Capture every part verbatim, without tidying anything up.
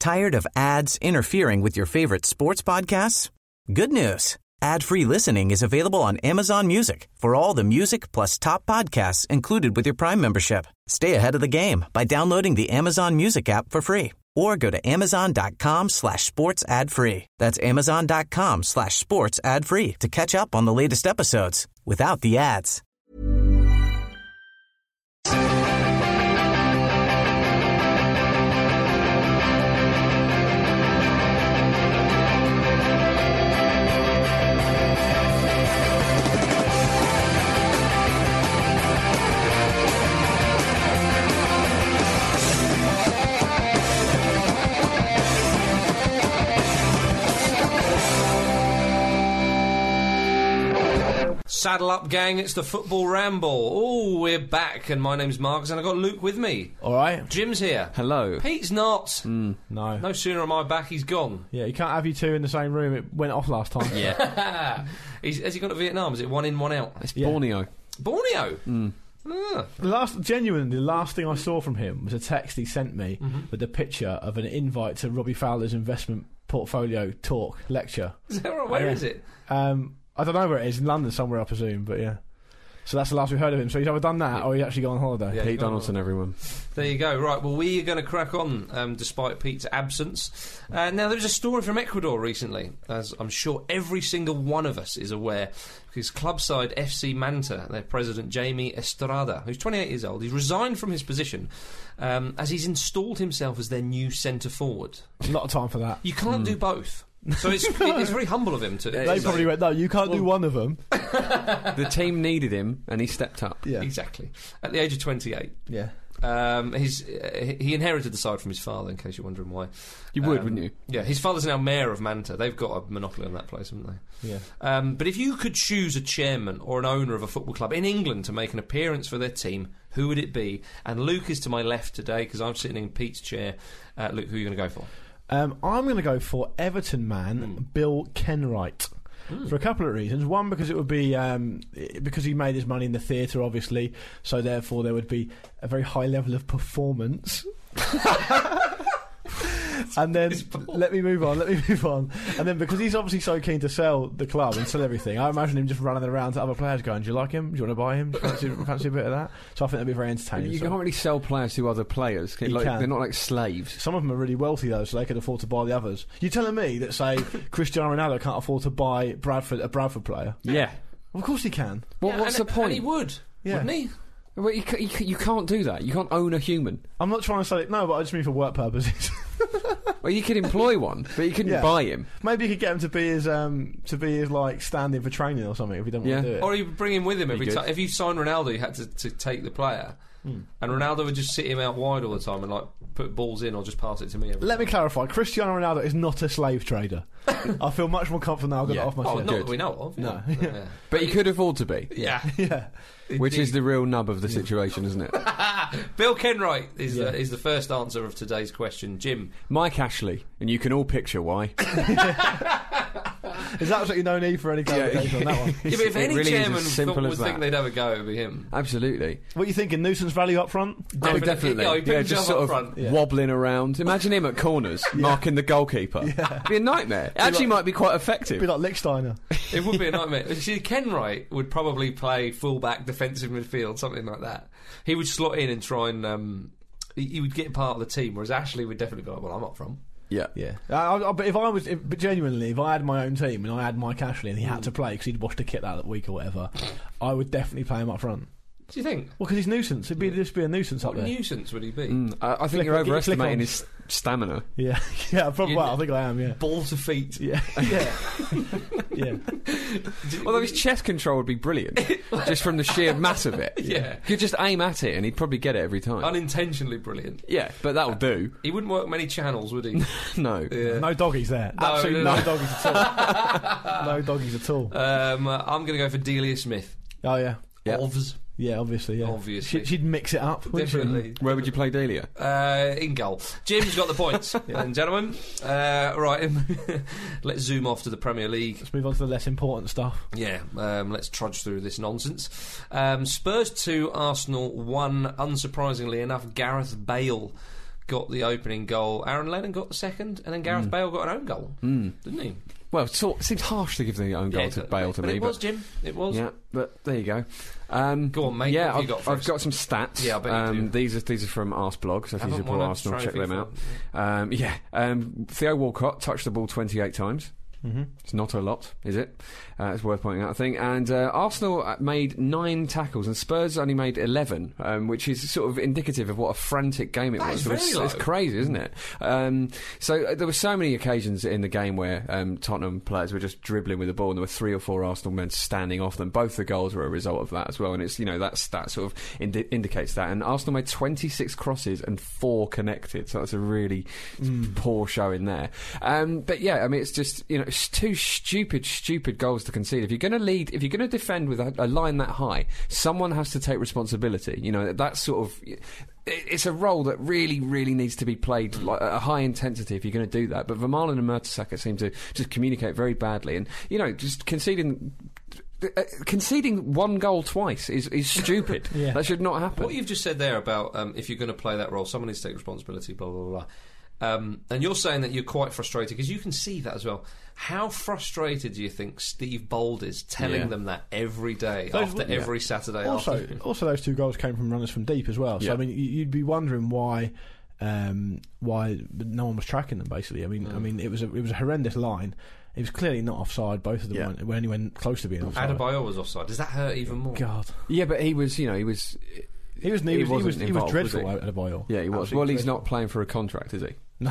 Tired of ads interfering with your favorite sports podcasts? Good news. Ad-free listening is available on Amazon Music for all the music plus top podcasts included with your Prime membership. Stay ahead of the game by downloading the Amazon Music app for free or go to amazon.com slash sports ad free. That's amazon.com slash sports ad free to catch up on the latest episodes without the ads. Saddle up, gang, it's the Football Ramble. Oh, we're back, and my name's Marcus, and I've got Luke with me. All right. Jim's here. Hello. Pete's not. Mm, no. No sooner am I back, he's gone. Yeah, you can't have you two in the same room. It went off last time. Yeah. he's, has he gone to Vietnam? Is it one in, one out? It's Yeah. Borneo. Borneo? Mm. Ah. The last, genuinely, the last thing I saw from him was a text he sent me Mm-hmm. with a picture of an invite to Robbie Fowler's investment portfolio talk lecture. Is that right? Where yeah. is it? Um, I don't know where it is, in London somewhere, I presume, but yeah. So that's the last we've heard of him. So he's either done that or he's actually gone on holiday. Yeah, Pete Donaldson, everyone. There you go. Right, well, we are going to crack on um, despite Pete's absence. Uh, now, there was a story from Ecuador recently, as I'm sure every single one of us is aware, because club side F C Manta, their president Jamie Estrada, who's twenty-eight years old, he's resigned from his position um, as he's installed himself as their new centre forward. A lot of time for that. You can't mm. do both. So it's, it's very humble of him to... They probably went, no, you can't well, do one of them. The team needed him, and he stepped up. Yeah. Exactly. At the age of twenty-eight. Yeah. Um, he's, uh, he inherited the side from his father, in case you're wondering why. You would, um, wouldn't you? Yeah, his father's now mayor of Manta. They've got a monopoly on that place, haven't they? Yeah. Um, but if you could choose a chairman or an owner of a football club in England to make an appearance for their team, who would it be? And Luke is to my left today, because I'm sitting in Pete's chair. Uh, Luke, who are you going to go for? Um, I'm going to go for Everton man mm. Bill Kenwright. Mm. For a couple of reasons. One, because it would be um, because he made his money in the theatre, obviously, so therefore there would be a very high level of performance. And then let me move on. Let me move on. And then because he's obviously so keen to sell the club and sell everything, I imagine him just running around to other players, going, "Do you like him? Do you want to buy him? Do you fancy, fancy a bit of that?" So I think that'd be very entertaining. You so. can't really sell players to other players. Can, like, can. They're not like slaves. Some of them are really wealthy though, so they could afford to buy the others. You're telling me that, say, Cristiano Ronaldo can't afford to buy Bradford a Bradford player? Yeah. Well, of course he can. What, yeah, what's and, the point? And he would, yeah. wouldn't he? Well, you, you, you can't do that. You can't own a human. I'm not trying to say it, no, but I just mean for work purposes. Well, you could employ one, but you couldn't yeah. buy him. Maybe you could get him to be his um to be his like stand-in for training or something if he don't yeah. want to do it. Or you bring him with him Be every good. time. If you sign Ronaldo, you had to, to take the player, hmm. and Ronaldo would just sit him out wide all the time and like put balls in or just pass it to me. Every Let time. me clarify: Cristiano Ronaldo is not a slave trader. I feel much more confident now. I've got Yeah. it off my Oh, chest. not that we know of. No. Yeah. Yeah. But you could afford to be. Yeah. Yeah. Which is the real nub of the situation, isn't it? Bill Kenwright is, Yeah. the, is the first answer of today's question. Jim. Mike Ashley, and you can all picture why. There's absolutely no need for any clarification Yeah. on that one. Yeah, but if It any really is chairman as simple thought, as would that. think they'd have a go, it would be him. Absolutely. What are you thinking? Nuisance value up front? Oh, definitely. Yeah, he put Yeah, himself just sort up of front. Yeah. wobbling around. Imagine him at corners, marking the goalkeeper. Yeah. It'd be a nightmare. It actually like- might be quite effective. Be like Lichtsteiner. It would be a nightmare. See, Kenwright would probably play full-back, defensive midfield, something like that. He would slot in and try and... Um, he, he would get part of the team, whereas Ashley would definitely be like, well, I'm up front. Yeah. Yeah. I, I, but if I was... If, but genuinely, if I had my own team and I had Mike Ashley and he had to play because he'd washed a kit that week or whatever, I would definitely play him up front. Do you think? Well, because he's nuisance. It'd be, just be a nuisance What up there. nuisance would he be? Mm, I, I think Flick- you're flick- overestimating flick his stamina. Yeah. Yeah, probably. You'd- Well, I think I am, yeah. Ball to feet. Yeah. Yeah. yeah. Although his chest control would be brilliant, just from the sheer mass of it. Yeah. You could just aim at it and he'd probably get it every time. Unintentionally brilliant. Yeah, but that'll do. He wouldn't work many channels, would he? No. Yeah. No doggies there. No, Absolutely no, no, no. doggies at all. No doggies at all. Um, uh, I'm going to go for Delia Smith. Oh, yeah. Yeah. Ovs. Yeah, obviously, yeah. Obviously. She'd, she'd mix it up, wouldn't she? Definitely. Where would you play Delia? Uh, in goal. Jim's got the points, ladies and gentlemen. Uh, right, let's zoom off to the Premier League. Let's move on to the less important stuff. Yeah, um, let's trudge through this nonsense. Um, Spurs two, Arsenal one. Unsurprisingly enough, Gareth Bale got the opening goal. Aaron Lennon got the second, and then Gareth mm. Bale got an own goal, mm. didn't he? Well, it sort, seems harsh to give the own goal yeah, to Bale to but me. It but was, Jim. It was. Yeah, but there you go. Um, go on, mate. Yeah, what have I've, you got for I've us? got some stats. Yeah, I bet um, you do. These are these are from Arseblog, so if you support Arsenal, check them out. Yeah, um, yeah. Um, Theo Walcott touched the ball twenty-eight times. Mm-hmm. It's not a lot, is it? Uh, it's worth pointing out, I think. And uh, Arsenal made nine tackles, and Spurs only made eleven, um, which is sort of indicative of what a frantic game it that was. Is very it's, low. It's crazy, isn't it? Um, so uh, there were so many occasions in the game where um, Tottenham players were just dribbling with the ball, and there were three or four Arsenal men standing off them. Both the goals were a result of that as well, and it's you know that's that sort of indi- indicates that. And Arsenal made twenty-six crosses and four connected, so that's a really mm. poor showing there. Um, but yeah, I mean it's just you know it's two stupid, stupid goals to concede. If you're going to lead, if you're going to defend with a, a line that high, someone has to take responsibility. You know, that's sort of. It's a role that really, really needs to be played mm. like, at a high intensity if you're going to do that. But Vermaelen and Mertesacker seem to just communicate very badly, and you know, just conceding. Uh, conceding one goal twice is, is stupid. yeah. That should not happen. What you've just said there about um, if you're going to play that role, someone needs to take responsibility. Blah blah blah. Um, and you're saying that you're quite frustrated because you can see that as well. How frustrated do you think Steve Bold is telling yeah. them that every day those, after yeah. every Saturday also, afternoon? Also, those two goals came from runners from deep as well. So, yeah. I mean, you'd be wondering why um, why no one was tracking them, basically. I mean, mm. I mean, it was a, it was a horrendous line. It was clearly not offside. Both of them yeah. weren't, weren't anywhere close to being offside. Adebayor was offside. Does that hurt even more? God. Yeah, but he was, you know, he was... He was, he, he, was, he, was, he was dreadful was at Adebayor. Yeah, he was. Absolutely well, he's dreadful. not playing for a contract, is he? No,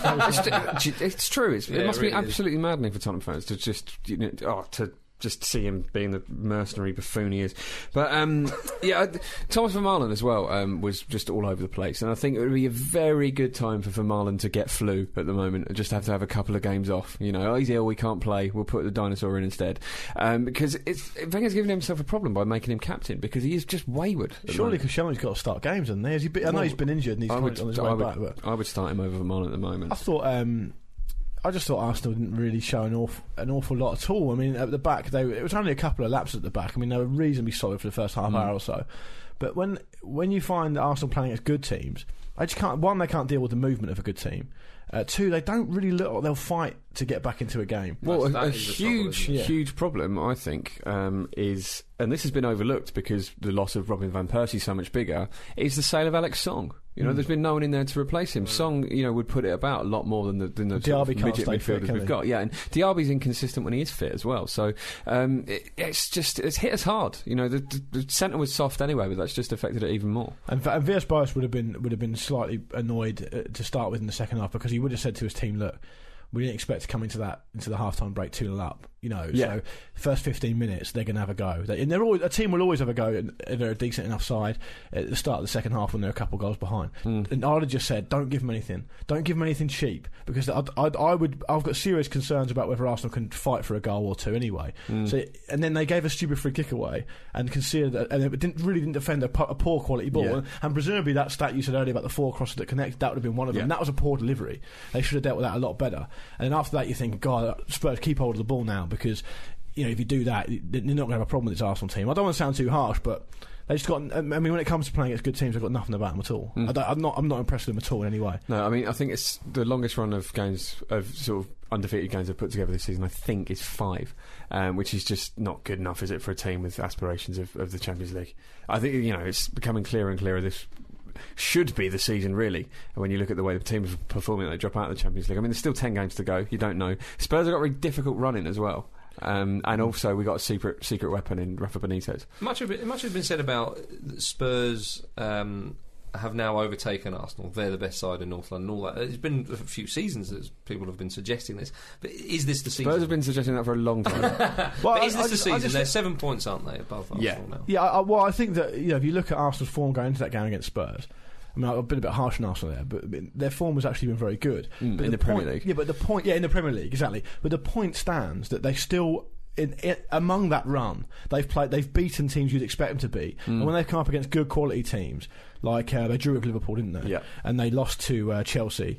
it's, it's true. It's, yeah, it must it really be absolutely is. maddening for Tottenham fans to just, you know, oh, to just see him being the mercenary buffoon he is. But um, yeah, Thomas Vermaelen as well um, was just all over the place, and I think it would be a very good time for Vermaelen to get flu at the moment and just have to have a couple of games off. You know, oh, he's ill, we can't play. We'll put the dinosaur in instead, um, because it's Wenger's giving himself a problem by making him captain because he is just wayward. Surely, because Koscielny's got to start games, hasn't he? Has he been, I know well, he's been injured and he's I would, on his I way would, back. But I would start him over Vermaelen at the moment. I thought. Um, I just thought Arsenal didn't really show an awful, an awful lot at all. I mean, at the back, they it was only a couple of laps at the back. I mean, they were reasonably solid for the first half mm. hour or so. But when when you find Arsenal playing against good teams, I just can't. One, they can't deal with the movement of a good team. Uh, two, they don't really look like they'll fight to get back into a game. Well, That's, a, a huge, trouble, huge problem, I think, um, is, and this has been overlooked because the loss of Robin van Persie is so much bigger, is the sale of Alex Song. You know, mm. there's been no one in there to replace him. Mm. Song, you know, would put it about a lot more than the, than the sort of midget midfielders fit, we've got. Yeah, and Diaby's inconsistent when he is fit as well. So um, it, it's just it's hit us hard. You know, the, the, the centre was soft anyway, but that's just affected it even more. And, and Villas-Boas would have been would have been slightly annoyed uh, to start with in the second half because he would have said to his team, "Look, we didn't expect to come into that into the half-time break two nil up. You know, yeah. so first fifteen minutes they're going to have a go. They, and they're always, a team will always have a go. And they're a decent enough side at the start of the second half when they're a couple of goals behind. Mm. And I'd have just said, don't give them anything. Don't give them anything cheap because I'd, I'd, I would. I've got serious concerns about whether Arsenal can fight for a goal or two anyway. Mm. So and then they gave a stupid free kick away and conceded, and it didn't really didn't defend a, a poor quality ball. Yeah. And presumably that stat you said earlier about the four crosses that connected, that would have been one of them. Yeah. And that was a poor delivery. They should have dealt with that a lot better. And then after that, you think, God, Spurs keep hold of the ball now because. You know, if you do that, they're not going to have a problem with this Arsenal team. I don't want to sound too harsh, but they just got. I mean, when it comes to playing against good teams, they've got nothing about them at all. Mm. I don't, I'm not. I'm not impressed with them at all in any way. No, I mean, I think it's the longest run of games of sort of undefeated games they've put together this season. I think is five, um, which is just not good enough, is it, for a team with aspirations of, of the Champions League? I think you know it's becoming clearer and clearer. This should be the season, really. And when you look at the way the teams are performing, they drop out of the Champions League. I mean, there's still ten games to go. You don't know. Spurs have got a very difficult run in as well. Um, and also we got a secret secret weapon in Rafa Benitez. Much of it, much has been said about Spurs um, have now overtaken Arsenal. They're the best side in North London. All that. It's been a few seasons that people have been suggesting this. But is this the season? Spurs have been suggesting that for a long time. well, but is this I the just, season? just, They're seven points, aren't they, above Arsenal yeah. now? Yeah. I, well, I think that you know if you look at Arsenal's form going into that game against Spurs. I mean, I've been a bit harsh on Arsenal there, but their form has actually been very good. Mm, but in the, the Premier point, League, yeah. But the point, yeah, in the Premier League, exactly. But the point stands that they still. In, in, among that run, they've played, they've beaten teams you'd expect them to beat, mm. and when they've come up against good quality teams, like uh, they drew with Liverpool, didn't they? Yeah. And they lost to uh, Chelsea.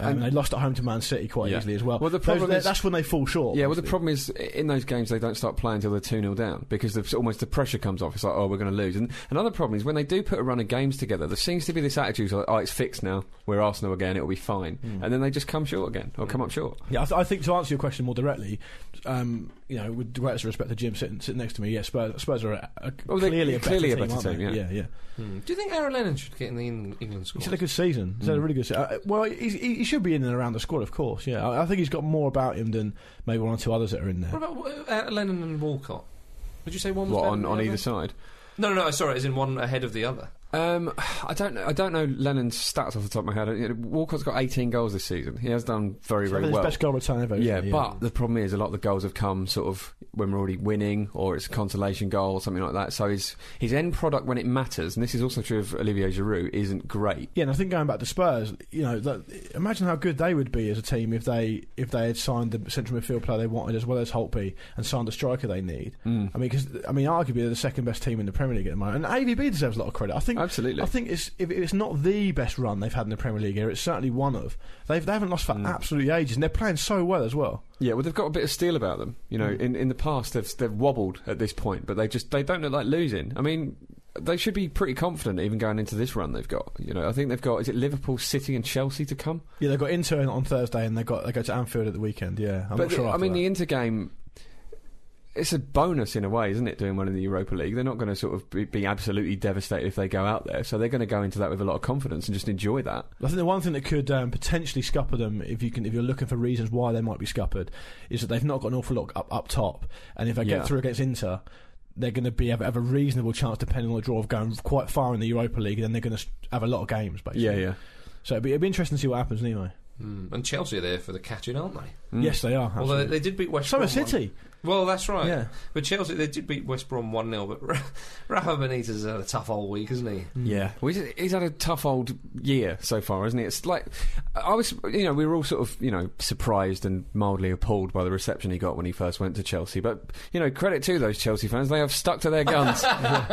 Um, and they lost at home to Man City quite Yeah. easily as well. Well, the Those- problem is- that's when they fall short. Yeah, well, the obviously. problem is in those games they don't start playing until they're two nil down because the, almost the pressure comes off. It's like, oh, we're going to lose. And another problem is when they do put a run of games together, there seems to be this attitude like, oh, it's fixed now. We're Arsenal again. It'll be fine. Mm. And then they just come short again or come up short. Yeah, I, th- I think to answer your question more directly, um, you know, with the greatest respect to Jim sitting, sitting next to me, yeah, Spurs, Spurs are a, a Well, they're clearly a better clearly a team, better aren't they? team, yeah. yeah, yeah. Hmm. Do you think Aaron Lennon should get in the Eng- England squad? He's had a good season. He's had a really good season. Uh, well, he's, he, he should be in and around the squad, of course. Yeah, I, I think he's got more about him than maybe one or two others that are in there. What about uh, Lennon and Walcott? Would you say one was What better on, than on the either other? side? No, no, no. Sorry, as in one ahead of the other. Um, I don't know. I don't know Lennon's stats off the top of my head. You know, Walcott's got eighteen goals this season. He has done very, He's very his well. best goal return ever. Yeah, isn't he? but the problem is a lot of the goals have come sort of when we're already winning, or it's a consolation goal or something like that. So his his end product when it matters, and this is also true of Olivier Giroud, isn't great. Yeah, and I think going back to Spurs, you know, that, imagine how good they would be as a team if they if they had signed the central midfield player they wanted as well as Holtby and signed the striker they need. Mm. I mean, because I mean, arguably they're the second best team in the Premier League at the moment, and A V B deserves a lot of credit. I think Absolutely. I think it's if it's not the best run they've had in the Premier League here, it's certainly one of. They've they haven't lost for Mm. absolutely ages, and they're playing so well as well. Yeah, well, they've got a bit of steel about them. You know, in, in the past they've they've wobbled at this point, but they just they don't look like losing. I mean, they should be pretty confident even going into this run they've got. You know, I think they've got is it Liverpool, City, and Chelsea to come. Yeah, they've got Inter on Thursday, and they got they go to Anfield at the weekend. Yeah, I'm but not sure. the, I after mean, that. the Inter game. It's a bonus in a way, isn't it, doing one in the Europa League? They're not going to sort of be, be absolutely devastated if they go out there, so they're going to go into that with a lot of confidence and just enjoy that. I think the one thing that could um, potentially scupper them, if you can, if you're looking for reasons why they might be scuppered, is that they've not got an awful lot up up top, and if they Yeah. get through against Inter, they're going to be have, have a reasonable chance, depending on the draw, of going quite far in the Europa League, and then they're going to have a lot of games, basically. Yeah, yeah. So it'd be, it'd be interesting to see what happens anyway. Mm. And Chelsea are there for the catching, aren't they? Mm. Yes, they are. Although absolutely. they did beat West So Brom. are City. Well, that's right. Yeah. But Chelsea, they did beat West Brom one nil, but Ra- Rafa Benitez has had a tough old week, hasn't he? Yeah, well, he's, he's had a tough old year so far, hasn't he? It's like I was, you know, we were all sort of, you know, surprised and mildly appalled by the reception he got when he first went to Chelsea. But you know, credit to those Chelsea fans; they have stuck to their guns.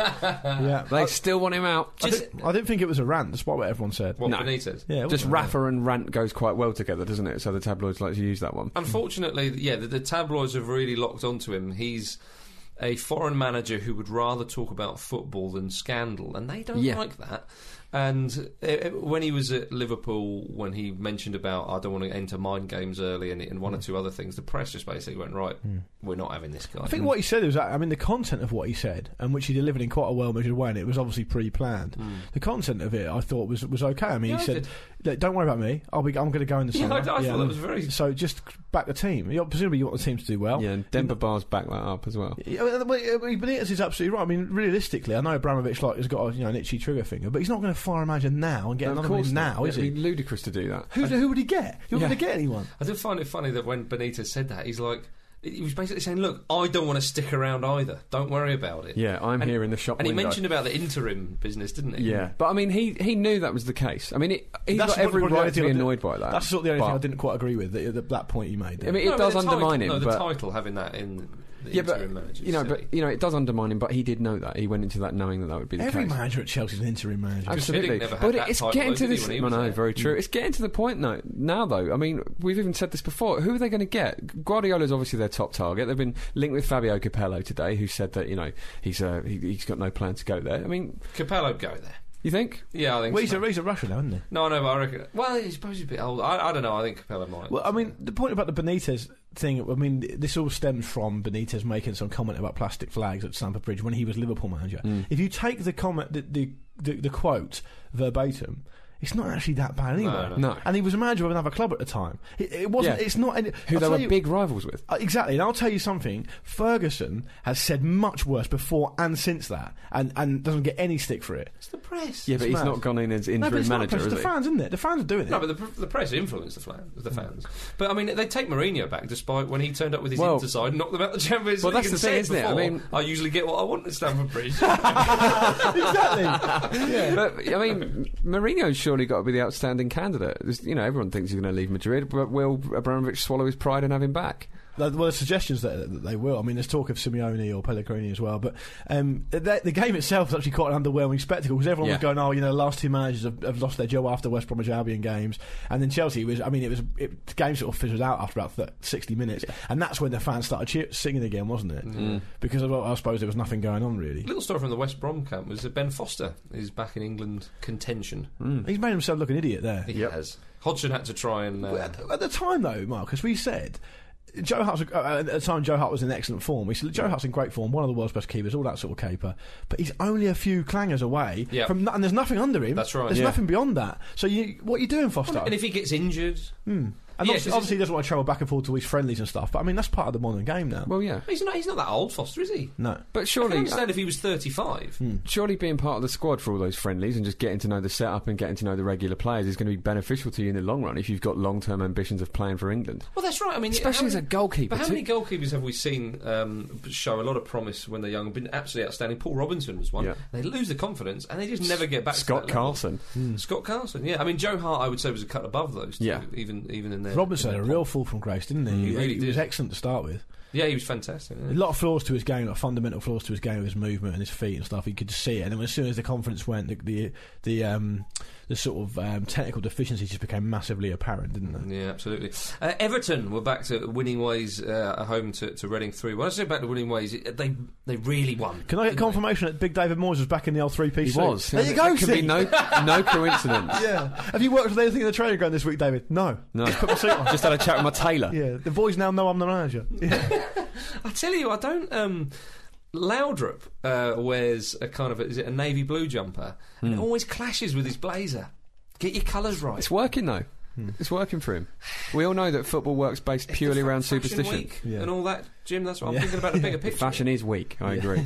Yeah. They I, still want him out. I, Just- didn't, I didn't think it was a rant, despite what everyone said. What No. Benitez? Yeah, it Just wasn't a rant. Rafa and rant goes quite well together, doesn't it? So the tabloids like to use that one. Unfortunately, yeah, the, the tabloids have really locked onto him. He's a foreign manager who would rather talk about football than scandal, and they don't Yeah. like that. And uh, when he was at Liverpool, when he mentioned about I don't want to enter mind games early and, and one or two other things, the press just basically went, right, we're not having this guy. I think what he said was, I mean, the content of what he said, and which he delivered in quite a well-measured way, and it was obviously pre-planned. Mm. The content of it, I thought, was was okay. I mean, Yeah, he I said, "Look, "Don't worry about me. I'll be. I'm going to go in the Yeah, summer." I, I thought that was very. So just back the team. You, presumably, you want the team to do well. Yeah, and Denver Bars back that up as well. Yeah, I mean, I mean, Benitez is absolutely right. I mean, realistically, I know Abramovich like has got a, you know an itchy trigger finger, but he's not going to fire a manager now and get No, another of course one not. now, is It'd he? be ludicrous to do that. Who, who would he get? You're Yeah. going to get anyone. I did find it funny that when Benitez said that, he's like, he was basically saying, "Look, I don't want to stick around either. Don't worry about it." Yeah, I'm And- here in the shop And he window. mentioned about the interim business, didn't he? Yeah, but I mean, he he knew that was the case. I mean, it, he's That's got every probably the right only to thing be I did- annoyed by that. That's sort of the only thing but- I didn't quite agree with. The, the, that point he made. I mean, No, it but does the title- undermine him, No, the but title having that in the yeah, but interim manager. you know, silly. but you know, it does undermine him. But he did know that. He went into that knowing that that would be the Every case. manager at Chelsea is an interim manager. Absolutely, Hiddink never had but that it's title, getting though, to did he, this. when he No, was no, there? very true. It's getting to the point now. Now, though, I mean, we've even said this before. Who are they going to get? Guardiola's obviously their top target. They've been linked with Fabio Capello today, who said that you know he's uh, he, he's got no plan to go there. I mean, Capello go there. you think? Yeah, I think Well, he's so. a, he's a Russian now, isn't he? No, no, but I reckon. Well, he's supposed to be a bit old. I, I don't know. I think Capello might. Well, I mean, the point about the Benitez thing, I mean, this all stems from Benitez making some comment about plastic flags at Stamford Bridge when he was Liverpool manager. Mm. If you take the comment, the, the, the, the quote verbatim, it's not actually that bad anyway. No, no. No. And he was a manager of another club at the time. It, it wasn't. Yeah. It's not. Any, Who I'll they tell were you- big rivals with? Uh, exactly, and I'll tell you something. Ferguson has said much worse before and since that, and, and doesn't get any stick for it. it's the press. Yeah, but It's he's mad. not gone in as No, but interim it's not manager, press, is the he? fans, isn't it? The fans are doing it. No, but the, pr- the press influenced the, flan- the fans. But I mean, they take Mourinho back, despite when he turned up with his Well- Inter side and knocked them out the Champions Well, League. that's and the thing, said isn't it? I before, mean- I usually get what I want at Stamford Bridge. exactly. Yeah. But I mean, Mourinho's surely got to be the outstanding candidate. There's, you know, everyone thinks he's going to leave Madrid, but will Abramovich swallow his pride and have him back? Well, the suggestions that, that they will. I mean, there's talk of Simeone or Pellegrini as well. But um, the, the game itself is actually quite an underwhelming spectacle because everyone Yeah. was going, "Oh, you know, the last two managers have, have lost their job after West Bromwich Albion games," and then Chelsea was. I mean, it was it, the game sort of fizzled out after about thirty, sixty minutes, yeah. and that's when the fans started cheer, singing again, wasn't it? Mm. Because well, I suppose there was nothing going on really. Little story from the West Brom camp was that Ben Foster is back in England contention. Mm. He's made himself look an idiot there. He Yep. has. Hodgson had to try and. Uh, At, at the time, though, Marcus, we said Joe Hart's uh, at the time Joe Hart was in excellent form. We said Joe Hart's in great form, one of the world's best keepers, all that sort of caper. But he's only a few clangers away Yep. from, and there's nothing under him. That's right. There's Yeah. nothing beyond that. So you, what are you doing, Foster? and if he gets injured, Hmm. And Yeah, obviously, 'cause obviously he doesn't want to travel back and forth to his friendlies and stuff. But I mean, that's part of the modern game now. Well, yeah. he's not. He's not that old, Foster, is he? No. But I can surely, understand if he was thirty-five. Hmm. surely being part of the squad for all those friendlies and just getting to know the setup and getting to know the regular players is going to be beneficial to you in the long run if you've got long-term ambitions of playing for England. Well, that's right. I mean, Especially how as a many- goalkeeper, But how too. many goalkeepers have we seen um, show a lot of promise when they're young and been absolutely outstanding? Paul Robinson was one. Yeah. They lose the confidence and they just never get back. Scott to that level. Carlson. Scott Carlson. Yeah, I mean Joe Hart, I would say was a cut above those. Two, Yeah. even even in their Robinson in had their a real prime. fall from grace, didn't he? He really he was did. excellent to start with. Yeah, he was fantastic. A Yeah. lot of flaws to his game, like fundamental flaws to his game, with his movement and his feet and stuff. You could see it, and then as soon as the confidence went, the the the, um, the sort of um, technical deficiencies just became massively apparent, didn't they? Yeah, absolutely. Uh, Everton were back to winning ways uh, at home to, to Reading three. When I say back to winning ways, it, they they really won. Can I get didn't confirmation that Big David Moyes was back in the old three piece He suit? was. There you It go. could be Steve. no, no coincidence. Yeah. Have you worked with anything in the training ground this week, David? No. No. Just put my suit on. Just had a chat with my tailor. Yeah. The boys now know I'm the manager. Yeah. I tell you, I don't. Um, Laudrup uh, wears a kind of a, is it a navy blue jumper, and it always clashes with his blazer. Get your colours right. It's working, though. It's working for him. We all know that football works based purely It's around Fashion superstition. Week Yeah. and all that, Jim. That's what Yeah. I'm thinking about. The bigger The picture. fashion is weak, I agree.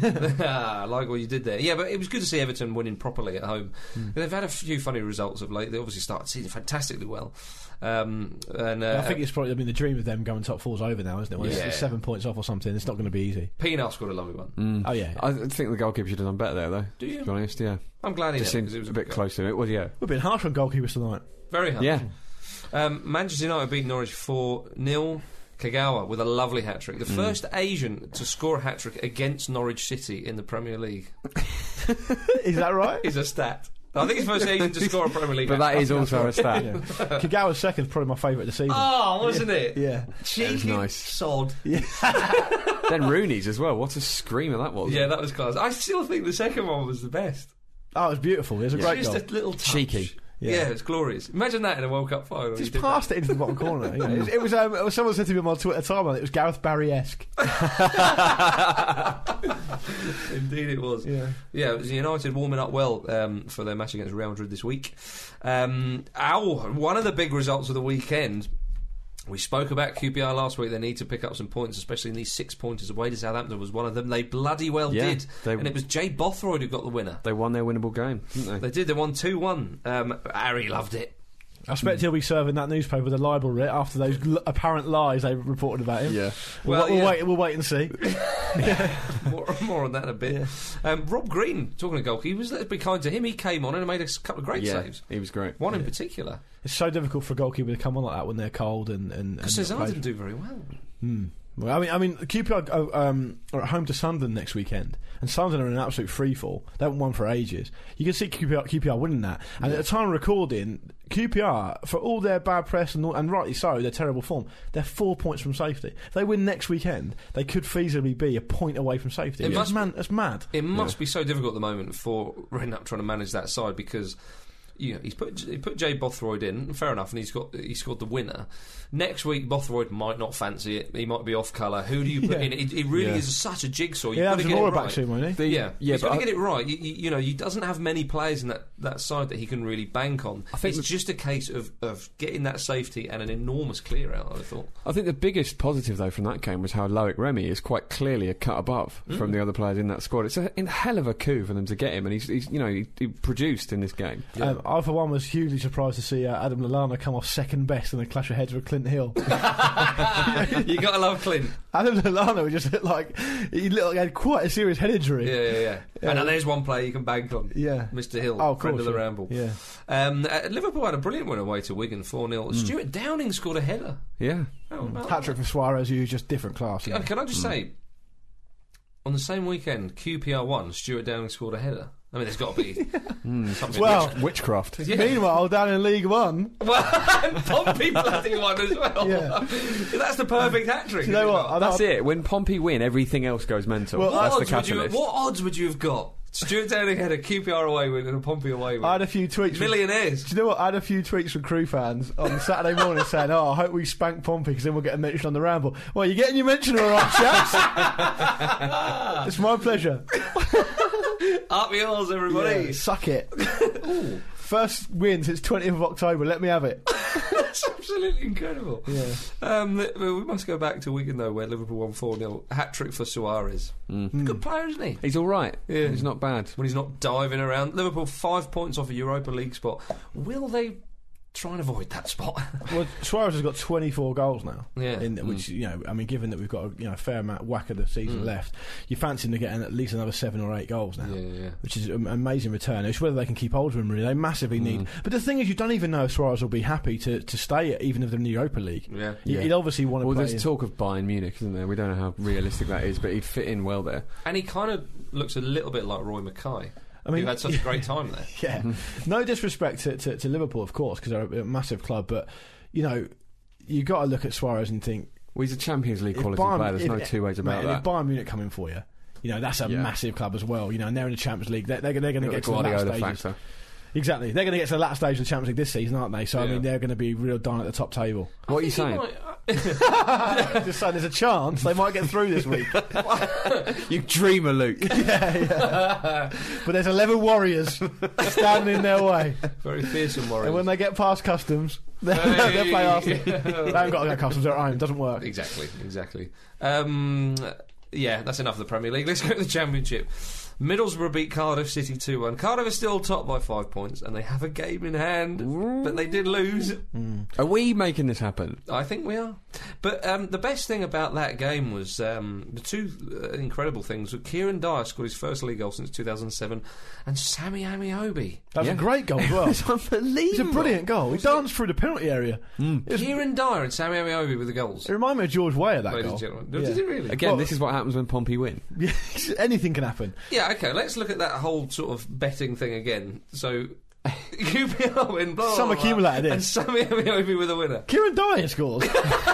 I like what you did there. Yeah, but it was good to see Everton winning properly at home. They've had a few funny results of late. They obviously started season fantastically well. Um, and uh, I think it's probably. I mean, the dream of them going top four's over now, isn't it? Well, it's- Yeah. it's seven points off or something. It's not going to be easy. Pienaar scored a lovely one. Mm. Oh yeah. I think the goalkeeper should have done better there, though. Do you? To be honest, yeah. I'm glad he Just did, seems because it was a bit good close to it. Well, yeah. We've been harsh on goalkeepers tonight. Very hard. Yeah. Um, Manchester United beat Norwich four nil. Kagawa with a lovely hat trick. The first Asian to score a hat trick against Norwich City in the Premier League Is that right? is a stat. I think it's the first Asian to score a Premier League But hat that is also a stat. Yeah. Kagawa's second is probably my favourite of the season. Oh, wasn't it? Yeah. Cheeky nice. sod. Then Rooney's as well. What a screamer that was. Yeah, that was class. I still think the second one was the best. Oh, it was beautiful. It was a It's great just goal. a little touch. Cheeky. Yeah. Yeah. It's glorious. Imagine that in a World Cup final. Just You did passed it into the bottom corner. You know. It was. It was um, it was- someone said to me on my Twitter timeline. It was Gareth Barry-esque. that. Indeed, it was. Yeah. Yeah, it was United warming up well um, for their match against Real Madrid this week. Um, ow, one of the big results of the weekend. We spoke about Q P R last week. They need to pick up some points, especially in these six pointers away to Southampton was one of them. They bloody well Yeah, did. they- And it was Jay Bothroyd who got the winner. They won their winnable game, didn't they? They did. They won two one. Um, Harry loved it. I expect he'll be serving that newspaper with a libel writ after those l- apparent lies they reported about him. Yeah. We'll, Well, we'll yeah. wait. We'll wait and see. more, more on that in a bit. Yeah. Um, Rob Green, talking of goalkeepers, let's be kind to him. He came on and made a s- couple of great Yeah, saves. he was great. One in particular. It's so difficult for a goalkeeper to come on like that when they're cold and and. Because and Cesar not didn't play. do very well. Hmm. Well, I mean, I mean, Q P R uh, um, are at home to Sunderland next weekend, and Sunderland are in an absolute freefall. They haven't won for ages. You can see Q P R, Q P R winning that, and at the time of recording, Q P R, for all their bad press and, all, and rightly so, their terrible form, they're four points from safety. If they win next weekend, they could feasibly be a point away from safety. It It's must- man, that's mad. It must be so difficult at the moment for Redknapp trying to manage that side because you know he's put he put Jay Bothroyd in, fair enough, and he's got he scored the winner. Next week, Bothroyd might not fancy it. He might be off colour. Who do you put Yeah. in? It, it really Yeah. is such a jigsaw. You've Yeah, got to Adam get it Laura right. back soon, won't he? The- yeah, yeah, he's got but to I- get it right. You, you, you know, he doesn't have many players in that, that side that he can really bank on. I think it's the- just a case of, of getting that safety and an enormous clear out. I thought. I think the biggest positive, though, from that game was how Loic Remy is quite clearly a cut above from the other players in that squad. It's a, a hell of a coup for them to get him, and he's, he's you know, he, he produced in this game. Um, I, for one, was hugely surprised to see uh, Adam Lallana come off second best in a clash of heads with Clint Hill. You got to love Clint. Adam Lallana just looked like he looked like he had quite a serious head injury. Yeah, yeah, yeah. Yeah. And now there's one player you can bank on. Yeah. Mister Hill, Oh, of friend course, of the yeah. ramble. Yeah. Um, uh, Liverpool had a brilliant win away to Wigan, four nil. Mm. Stuart Downing scored a header. Yeah. That well, Hat trick for Suarez, who's just different class. Can, can I just mm. say, on the same weekend, Q P R won, Stuart Downing scored a header. I mean, there's got to be mm, something. Well, witch- witchcraft. Yeah. Meanwhile, down in League One, well, Pompey bloody won as well. Yeah. That's the perfect hat trick. Do you know what? That's it. When Pompey win, everything else goes mental. Well, that's the catalyst. You, what odds would you have got? Stuart Downing had a Q P R away win and a Pompey away win. I had a few tweets. Millionaires. From, do you know what? I had a few tweets from Crew fans on Saturday morning saying, "Oh, I hope we spank Pompey because then we'll get a mention on the Ramble." Well, you're getting your mention, all right, chaps. It's my pleasure. Up yours, everybody. Yeah, suck it. First win since twentieth of October. Let me have it. That's absolutely incredible. Yeah. Um, we must go back to Wigan, though, where Liverpool won four nil. Hat-trick for Suarez. Mm. Good player, isn't he? He's all right. Yeah. He's not bad. When he's not diving around. Liverpool five points off a Europa League spot. Will they try and avoid that spot? Well, Suarez has got twenty-four goals now. Yeah. In, which, mm. you know, I mean, given that we've got a you know, fair amount whack of the season mm. left, you fancy them to get at least another seven or eight goals now. Yeah, yeah. Which is an amazing return. It's whether they can keep hold of him, really. They massively mm. need. But the thing is, you don't even know if Suarez will be happy to, to stay, even if they're in the Europa League. Yeah. He, yeah. He'd obviously want to well, play. Well, there's in. talk of Bayern Munich, isn't there? We don't know how realistic that is, but he'd fit in well there. And he kind of looks a little bit like Roy Mackay. I mean, who had such a great time there. Yeah. No disrespect to, to, to Liverpool, of course, because they're a, a massive club, but, you know, you got to look at Suarez and think... Well, he's a Champions League quality Bayern, player, there's if, no two ways about mate, that. If Bayern Munich come in for you, you know, that's a yeah. massive club as well, you know, and they're in the Champions League, they're, they're, they're going to get to the last stages. Factor. Exactly. They're going to get to the last stage of the Champions League this season, aren't they? So, yeah. I mean, they're going to be real down at the top table. What are you saying? Just saying there's a chance they might get through this week. You dreamer, Luke. yeah, yeah. But there's eleven Warriors standing in their way. Very fearsome Warriors. And when they get past customs, they'll hey. play Arsenal. They haven't got to go customs, they're at home. It doesn't work. Exactly, exactly. Um, yeah, that's enough of the Premier League. Let's go to the Championship. Middlesbrough beat Cardiff City two one. Cardiff are still top by five points and they have a game in hand, Ooh. but they did lose. Mm. Are we making this happen? I think we are. But um, the best thing about that game was um, the two uh, incredible things were Kieran Dyer scored his first league goal since two thousand seven and Sammy Amiobi. That was yeah. a great goal as well. It's unbelievable. It's a brilliant goal. He danced through the penalty area. Mm. Kieran Dyer and Sammy Amiobi with the goals. It reminded me of George Weah, that Ladies goal. Yeah. Did it really? Again, well, this is what happens when Pompey win. Yeah, anything can happen. Yeah, okay, let's look at that whole sort of betting thing again. So, Q P R win, blah, Some blah, accumulated blah, and Sammy Amiobi with a winner. Kieran Dyer scores.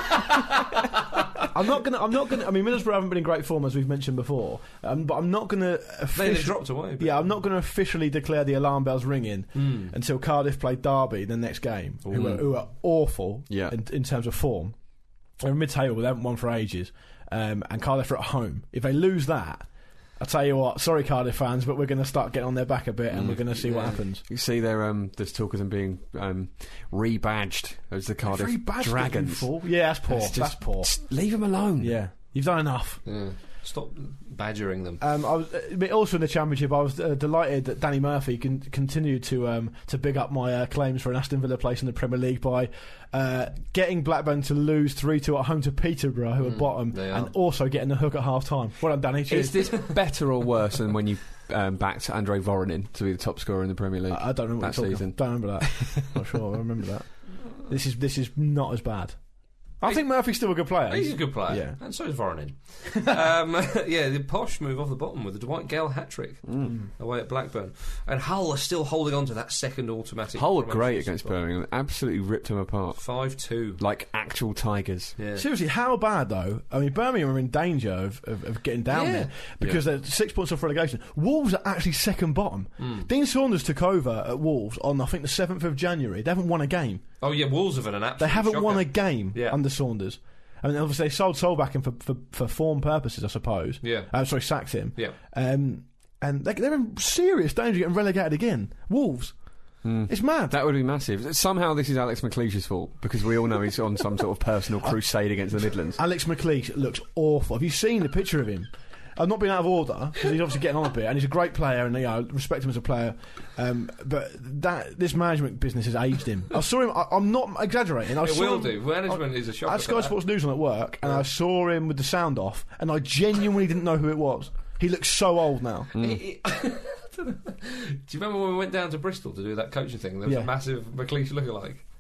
I'm not gonna. I'm not gonna. I mean, Middlesbrough haven't been in great form as we've mentioned before, um, but I'm not gonna. They dropped away. But. Yeah, I'm not going to officially declare the alarm bells ringing mm. until Cardiff play Derby the next game, who are, who are awful yeah. in, in terms of form. They're mid-table, they haven't won for ages, um, and Cardiff are at home. If they lose that, I'll tell you what, sorry Cardiff fans, but we're going to start getting on their back a bit and mm. we're going to see yeah. what happens. You see there, um, there's talk of them being um, rebadged as the Cardiff Dragons. Yeah, that's poor. Just, that's poor. Leave them alone. Yeah, you've done enough. Yeah. Stop badgering them. Um, I was, but also in the Championship, I was uh, delighted that Danny Murphy can, continued to um, to big up my uh, claims for an Aston Villa place in the Premier League by uh, getting Blackburn to lose three two at home to Peterborough, who mm, are bottom, and also getting the hook at half time. Well done, Danny. Cheers. Is this better or worse than when you um, backed Andre Voronin to be the top scorer in the Premier League? I, I don't remember that what you're season. Don't remember that. Not sure. I remember that. This is this is not as bad. I think Murphy's still a good player. He's a good player, yeah. And so is Voronin. um, yeah, the Posh move off the bottom with the Dwight Gale hat-trick mm. away at Blackburn. And Hull are still holding on to that second automatic. Hull were great against spot. Birmingham. Absolutely ripped them apart. five two. Like actual tigers. Yeah. Seriously, how bad, though? I mean, Birmingham are in danger of, of, of getting down yeah. there because yeah. they're six points off relegation. Wolves are actually second bottom. Mm. Dean Saunders took over at Wolves on, I think, the seventh of January. They haven't won a game. Oh, yeah, Wolves have had an absolute They haven't shocker. won a game yeah. under Saunders. I mean, obviously they sold Solbakken for, for for form purposes, I suppose. Yeah. I'm uh, sorry, sacked him. Yeah. Um, and they, they're in serious danger of getting relegated again. Wolves. Mm. It's mad. That would be massive. Somehow this is Alex McLeish's fault because we all know he's on some sort of personal crusade against the Midlands. Alex McLeish looks awful. Have you seen the picture of him? I've not been out of order because he's obviously getting on a bit, and he's a great player, and you know, I respect him as a player. Um, but that this management business has aged him. I saw him. I, I'm not exaggerating. I it saw will him, do. Management I, is a shocker. I had Sky Sports News on at work, and yeah. I saw him with the sound off, and I genuinely didn't know who it was. He looks so old now. Mm. Do you remember when we went down to Bristol to do that coaching thing? There was yeah. a massive McLeish lookalike.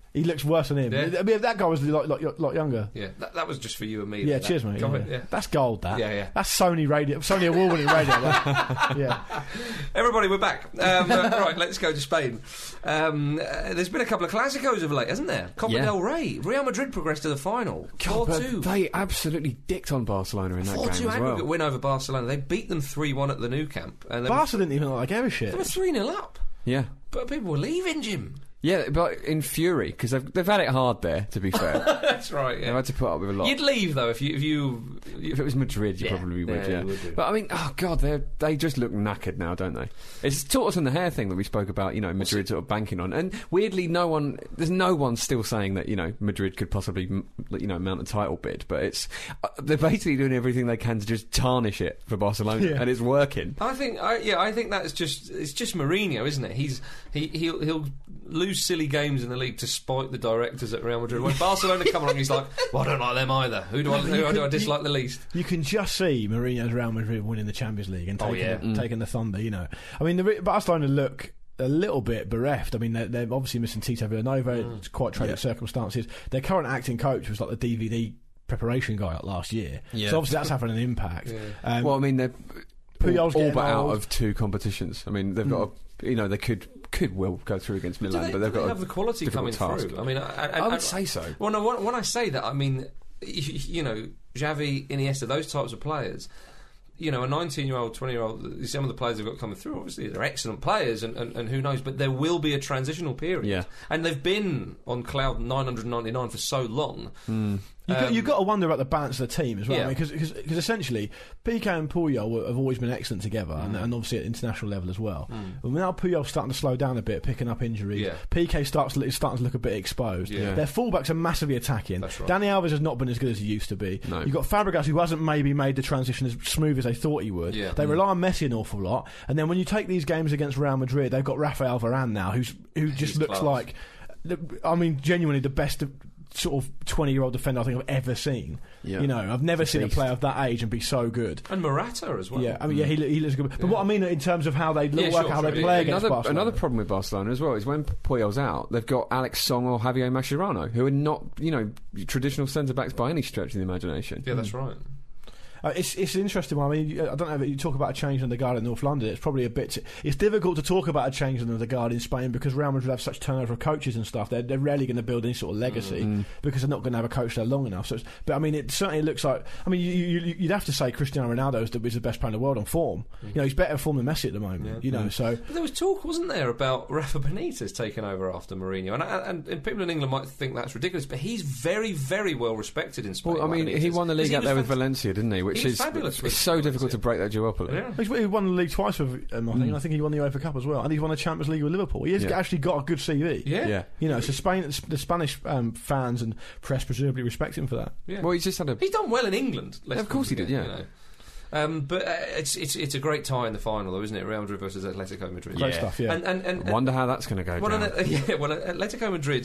He looks worse than him. Yeah. I mean, if that guy was a lot, lot, lot younger. Yeah, that, that was just for you and me. Yeah, that. cheers, mate. Comment, yeah. yeah. That's gold, that. Yeah, yeah. That's Sony radio, Sony award-winning radio. That. Yeah. Everybody, we're back. Um, uh, right, let's go to Spain. Um, uh, there's been a couple of Clásicos of late, hasn't there? Copa Yeah. del Rey. Real Madrid progressed to the final. four two. They absolutely dicked on Barcelona in that four two game as aggregate well. win over Barcelona. They beat them three one at the Nou Camp. And they Barca didn't even like every shit. were three nil up. Yeah. But people were leaving, Jim. Yeah, but in fury, because they've, they've had it hard there, to be fair. That's right, They've yeah. had to put up with a lot. You'd leave, though, if you... If, you, If it was Madrid, you Yeah. probably would, Yeah, yeah. you would do. But I mean, oh god, they they just look knackered now, don't they? It's tortoise and the hare thing that we spoke about, you know, Madrid sort of banking on, and weirdly, no one, there's no one still saying that you know Madrid could possibly, m- you know, mount a title bid, but it's uh, they're basically doing everything they can to just tarnish it for Barcelona, Yeah. and it's working. I think, I, yeah, I think that's just it's just Mourinho, isn't it? He's he he'll he'll lose silly games in the league to spite the directors at Real Madrid. When Barcelona come along, he's like, "Well, I don't like them either. Who do I who You do I could- dislike you- the least?" You can just see Mourinho's Real Madrid winning the Champions League and Oh, taking, yeah. the, Mm. taking the thunder, you know. I mean, the Re- Barcelona look a little bit bereft. I mean, they're, they're obviously missing Tito Villanova. Mm. It's quite tragic Yeah. circumstances. Their current acting coach was like the D V D preparation guy like last year. Yeah. So obviously that's having an impact. Yeah. Um, Well, I mean, they're Puyol's all, all getting but out old. of two competitions. I mean, they've got, a, you know, they could could well go through against Do Milan, they, but they've do they got have a the quality coming difficult task. through. I mean, I, I, I would I- say so. Well, no, when, when I say that, I mean, you, you know, Xavi, Iniesta, those types of players. You know, a nineteen-year-old, twenty-year-old, some of the players they've got coming through, obviously, they're excellent players, and, and, and who knows, but there will be a transitional period. Yeah. And they've been on cloud nine hundred ninety-nine for so long. Mm. You got, Um, you've got to wonder about the balance of the team as well. Yeah. Because essentially, Piqué and Puyol were- have always been excellent together, and, and obviously at international level as well. But now Puyol's starting to slow down a bit, picking up injuries. Yeah. Piqué starts is starting to look a bit exposed. Yeah. Their fullbacks are massively attacking. That's right. Danny Alves has not been as good as he used to be. No. You've got Fabregas, who hasn't maybe made the transition as smooth as they thought he would. Yeah. They rely on Messi an awful lot, and then when you take these games against Real Madrid, they've got Rafael Varane now, who's who just He's looks class. like, the- I mean, genuinely the best of, sort of twenty-year-old defender I think I've ever seen. Yeah. You know, I've never seen a Beast. player of that age and be so good. And Morata as well. Yeah, I mean, yeah, he, he looks good. But what I mean in terms of how they look, Yeah, work sure, how sure, they yeah. play against Another, Barcelona. another problem with Barcelona as well is when Puyol's out, they've got Alex Song or Javier Mascherano, who are not, you know, traditional centre backs by any stretch of the imagination. Yeah, that's right. Uh, it's it's an interesting one. I mean, I don't know if you talk about a change in the guard in North London. It's probably a bit. It's difficult to talk about a change in the guard in Spain because Real Madrid have such turnover of coaches and stuff. They're, they're rarely going to build any sort of legacy Mm. because they're not going to have a coach there long enough. So, it's, but I mean, it certainly looks like. I mean, you, you, you'd have to say Cristiano Ronaldo is the, is the best player in the world on form. You know, he's better form than Messi at the moment. Yeah. You know, so But there was talk, wasn't there, about Rafa Benitez taking over after Mourinho, and, and, and people in England might think that's ridiculous, but he's very, very well respected in Spain. Well, I like mean, Benitez. he won the league 'Cause out he there was with Valencia, didn't he? Which he was is fabulous with it's so difficult Valencia. to break that duopoly. Yeah. He's, he won the league twice with um, I think. Mm. I think he won the UEFA Cup as well, and he's won the Champions League with Liverpool. He has Yeah. actually got a good C V. Yeah. Yeah. You know, so Spain, the Spanish um, fans and press presumably respect him for that. Yeah. Well, he's just had a. He's done well in England. let's Yeah, of course he not did, forget, yeah. you know. Um, but uh, it's it's it's a great tie in the final, though, isn't it? Real Madrid versus Atletico Madrid. Great stuff, yeah. And and, and I wonder how that's going to go well, down. uh, yeah, well, uh, Atletico Madrid.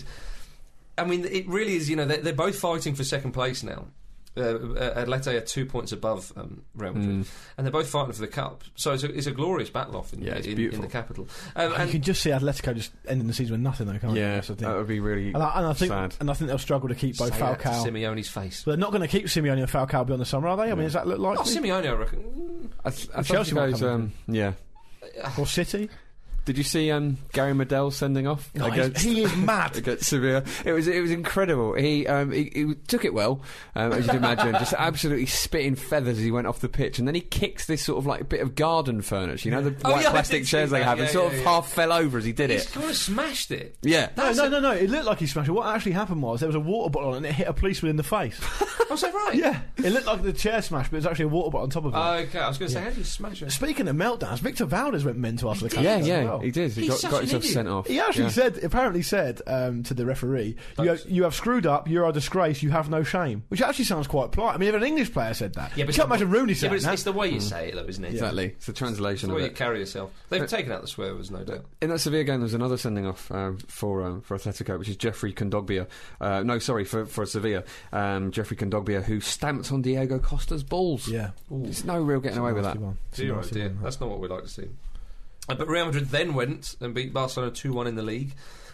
I mean, it really is. You know, they're, they're both fighting for second place now. Uh, uh, Atleti are two points above um, Real Madrid, Mm. and they're both fighting for the cup. So it's a, it's a glorious battle off in, Yeah, it's in, in beautiful. the capital. Um, you and can just see Atletico just ending the season with nothing, though, can't you? Yeah, That's the thing. that would be really And I, and I think, sad. and I think they'll struggle to keep both say that to Falcao. Simeone's face. But they're not going to keep Simeone and Falcao beyond the summer, are they? I mean, does that look Oh, likely? Simeone, I reckon. I, th- I Chelsea think might goes, come in. um, yeah. Or City? Did you see um, Gary Medel sending off? No, against, he's- he is mad. against Sevilla. It was it was incredible. He um, he, he took it well, um, as you'd imagine, just absolutely spitting feathers as he went off the pitch, and then he kicks this sort of like bit of garden furniture, you know, the Oh, white yeah, I plastic did see chairs they that, have, yeah, and sort yeah, of yeah. half fell over as he did He's it. kind of smashed it. Yeah. No, That's no, a- no, no. It looked like he smashed it. What actually happened was there was a water bottle on it and it hit a policeman in the face. Was that right? Yeah. It looked like the chair smashed, but it was actually a water bottle on top of it. Oh, okay, I was going to say, how do you smash it? Speaking of meltdowns, Victor Valdez went mental after the Yeah, contest yeah, as well. he did. He He's got, such got an himself idiot. sent off. He actually Yeah. said, apparently said um, to the referee, you have, you have screwed up, you're a disgrace, you have no shame. Which actually sounds quite polite. I mean, if an English player said that, you it's can't the- imagine Rooney yeah, saying but it's, that. it's the way you say it, though, isn't it? Exactly. It's the It's translation the of way you it. carry yourself. They've taken out the swear words, no doubt. In that Sevilla game, there was another sending off um, for um, for Atletico, which is Jeffrey Kondogbia. Uh, no, sorry, for for Sevilla, um, Jeffrey Kondogbia, who stamped on Diego Costa's balls. Yeah. There's no real getting away with that. Dear, oh dear. That's not what we'd like to see. Uh, but Real Madrid then went and beat Barcelona two one in the league.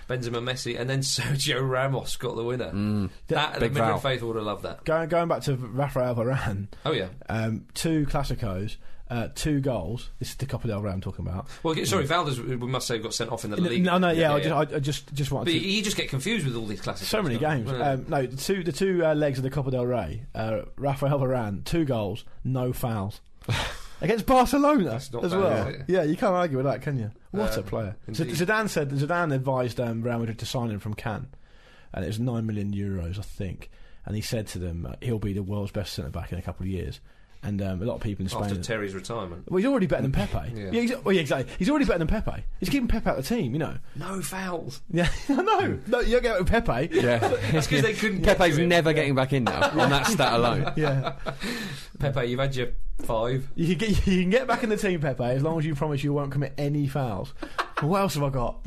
Benzema, Messi, and then Sergio Ramos got the winner. Mm. That, the Big Madrid Val. faithful would have loved that. Going, going back to Rafael Varane, Oh, yeah. um, two Clásicos, uh, two goals. This is the Copa del Rey I'm talking about. Well, sorry, Valdez, we must say, got sent off in the league. No, no, yeah, yeah, I, yeah. just, I, I just, just wanted But to... you just get confused with all these classics. So many games. Yeah. Um, no, the two, the two uh, legs of the Copa del Rey, uh, Rafael Varane, two goals, no fouls. Against Barcelona That's not as bad, well. is it? Yeah, you can't argue with that, can you? What Uh, a player. Z- indeed. Zidane said Zidane advised um, Real Madrid to sign him from Cannes, and it was nine million euros, I think. And he said to them, uh, he'll be the world's best centre back in a couple of years. And um, a lot of people in Spain. After Terry's retirement. Well, he's already better than Pepe. Yeah. yeah, he's, well, yeah, exactly. He's already better than Pepe. He's keeping Pepe out of the team, you know. No fouls. Yeah, I know. No, you don't get it with Pepe. Yeah. It's because they couldn't get Pepe's to him. never getting back in now on that stat alone. Yeah. Pepe, you've had your five. You can, get, you can get back in the team, Pepe, as long as you promise you won't commit any fouls. What else have I got?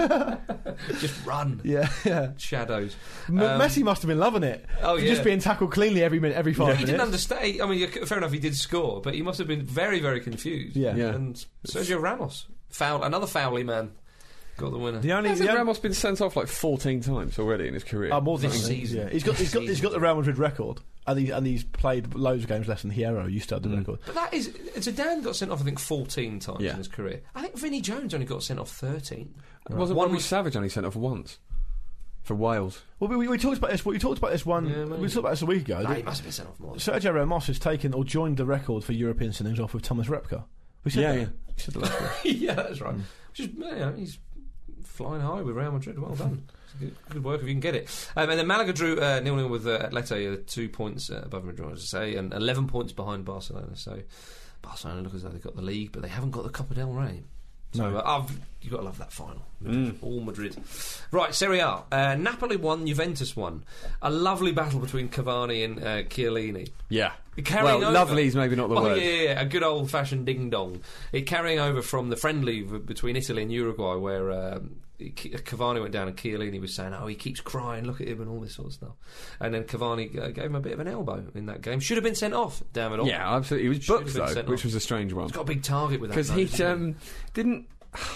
Just run. Yeah, yeah. Shadows. M- Um, Messi must have been loving it. Oh, For yeah. Just being tackled cleanly every minute, every five He minutes. didn't understand. I mean, you- fair enough, he did score, but he must have been very, very confused. Yeah. Yeah. And Sergio Ramos, foul, another foully man, got the winner. The only, Hasn't the only Ramos been sent off like fourteen times already in his career? oh, more than This that, season. Yeah. He's got, he's got, This he's got the Real Madrid record, and, he, and he's played loads of games less than Hierro used to have the Mm. record. But that is, Zidane got sent off, I think, fourteen times Yeah. in his career. I think Vinnie Jones only got sent off thirteen. Wasn't One Robbie was- Savage only sent off once for Wales? Well, we, we talked about this. We talked about this one. Yeah, we maybe. talked about this a week ago. No, he must have been sent off more. Sergio Ramos has taken or joined the record for European sendings off with Thomas Repka. We said Yeah, that. yeah. We said that last week. Yeah, that's right. Which is, you know, he's flying high with Real Madrid. Well done. It's Good, good work if you can get it. Um, and then Malaga drew uh, nil nil with uh, Atleti, uh, two points uh, above Madrid, as I say, and eleven points behind Barcelona. So Barcelona look as though they've got the league, but they haven't got the Copa del Rey. So No. uh, I've, you've got to love that final. Madrid, Mm. all Madrid. Right, Serie A. Uh, Napoli won, Juventus won. A lovely battle between Cavani and uh, Chiellini. Yeah. Carrying well, over- lovely is maybe not the Oh, word. yeah, yeah, yeah, a good old-fashioned ding-dong. It carrying over from the friendly v- between Italy and Uruguay, where um, K- Cavani went down and Chiellini was saying, "Oh, he keeps crying. Look at him," and all this sort of stuff. And then Cavani uh, gave him a bit of an elbow in that game. Should have been sent off. Damn it all. Yeah, absolutely. He was Should have booked been though, sent which off. was a strange one. He's got a big target with that. Because though, he doesn't um, didn't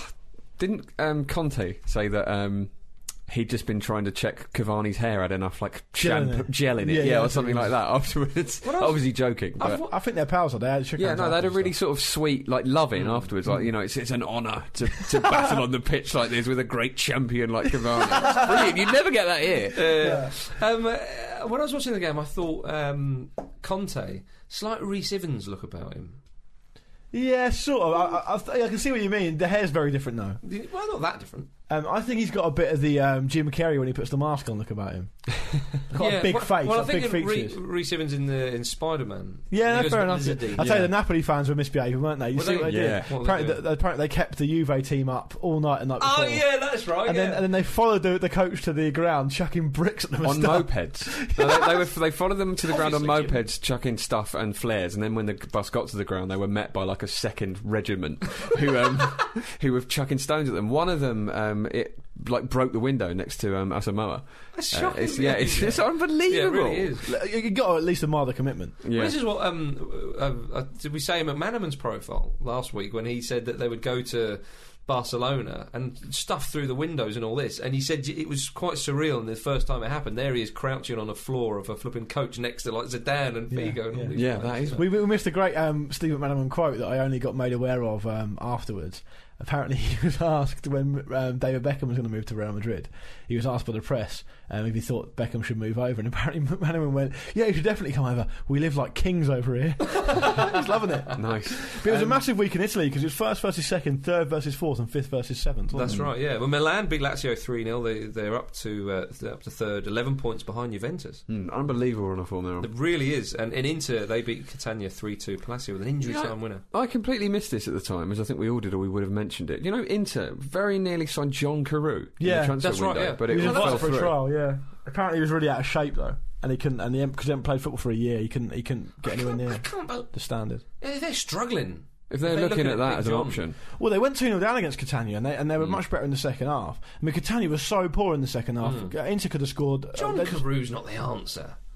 didn't um, Conte say that um, he'd just been trying to check Cavani's hair had enough like Gel in shampoo, it. gel in it, Yeah, yeah, yeah, or something I like that afterwards. What else? Obviously joking, but. I've- I think they're pals. Are they? They shook Yeah, hands no, they had a afterwards, really so. sort of sweet, like, loving afterwards. Like, you know, it's it's an honour to, to battle on the pitch like this with a great champion like Cavani. It's brilliant. You'd never get that here. Uh, um, uh, when I was watching the game, I thought um, Conte, slight Rhys Evans look about him. Yeah, sort of. I, I, I, I can see what you mean. The hair's very different now. Well, not that different. Um, I think he's got a bit of the um, Jim Carrey when he puts the mask on look about him. Got a big well, face, Well, like I think big in Re- features. Rhys Evans in the in Spider-Man. Yeah, He no, goes fair a bit enough. lizardy. I tell you, Yeah. the Napoli fans were misbehaving, weren't they? You Were see they? what they Yeah. did? What were they Apparently, doing? they, apparently, they kept the Juve team up all night and night before. Oh yeah, that's right. And yeah. then, and then they followed the, the coach to the ground, chucking bricks at them and On stuff. mopeds. No, they, they, were, they followed them to the ground on Obviously, mopeds, chucking stuff and flares, and then when the bus got to the ground, they were met by like a second regiment who um, who were chucking stones at them. One of them, um, it like broke the window next to um, Asamoah. That's Uh, shocking. it's, yeah, it's, it's yeah, unbelievable. it really is. You you got to at least admire the commitment. Yeah. Well, this is what um, uh, uh, did we say in McManaman's profile last week when he said that they would go to Barcelona and stuff through the windows and all this, and he said it was quite surreal. And the first time it happened, there he is crouching on the floor of a flipping coach next to like Zidane and Yeah, Figo and all yeah. these Yeah, guys. that is- We, we missed a great um, Steve McManaman quote that I only got made aware of um, afterwards. Apparently, he was asked when um, David Beckham was going to move to Real Madrid. He was asked by the press um, if he thought Beckham should move over, and apparently McManaman went, "Yeah, he should definitely come over. We live like kings over here." He's loving it. Nice. But it was a Um, massive week in Italy because it was first versus second, third versus fourth, and fifth versus seventh. wasn't That's it? right. Yeah. Well, Milan beat Lazio three nil. They they're up to uh, they're up to third, eleven points behind Juventus. Mm, unbelievable run of form there. It really is. And in Inter, they beat Catania three two. Palacio with an injury Yeah. time winner. I completely missed this at the time, as I think we all did, or we would have mentioned it. You know, Inter very nearly signed John Carew in Yeah, the transfer that's right, window, yeah. but He it was all invited fell for a through. trial. Yeah. Apparently, he was really out of shape though, and he couldn't. And because he hadn't played football for a year, he couldn't. He couldn't get anywhere I near can't believe the standard. yeah, they're struggling. If they're, They're looking, looking at at that Big as an John. option, Well, they went two nil down against Catania, and they, and they were Mm. much better in the second half. I mean, Catania was so poor in the second half. Mm. Inter could have scored. uh, John they just- Carew's not the answer.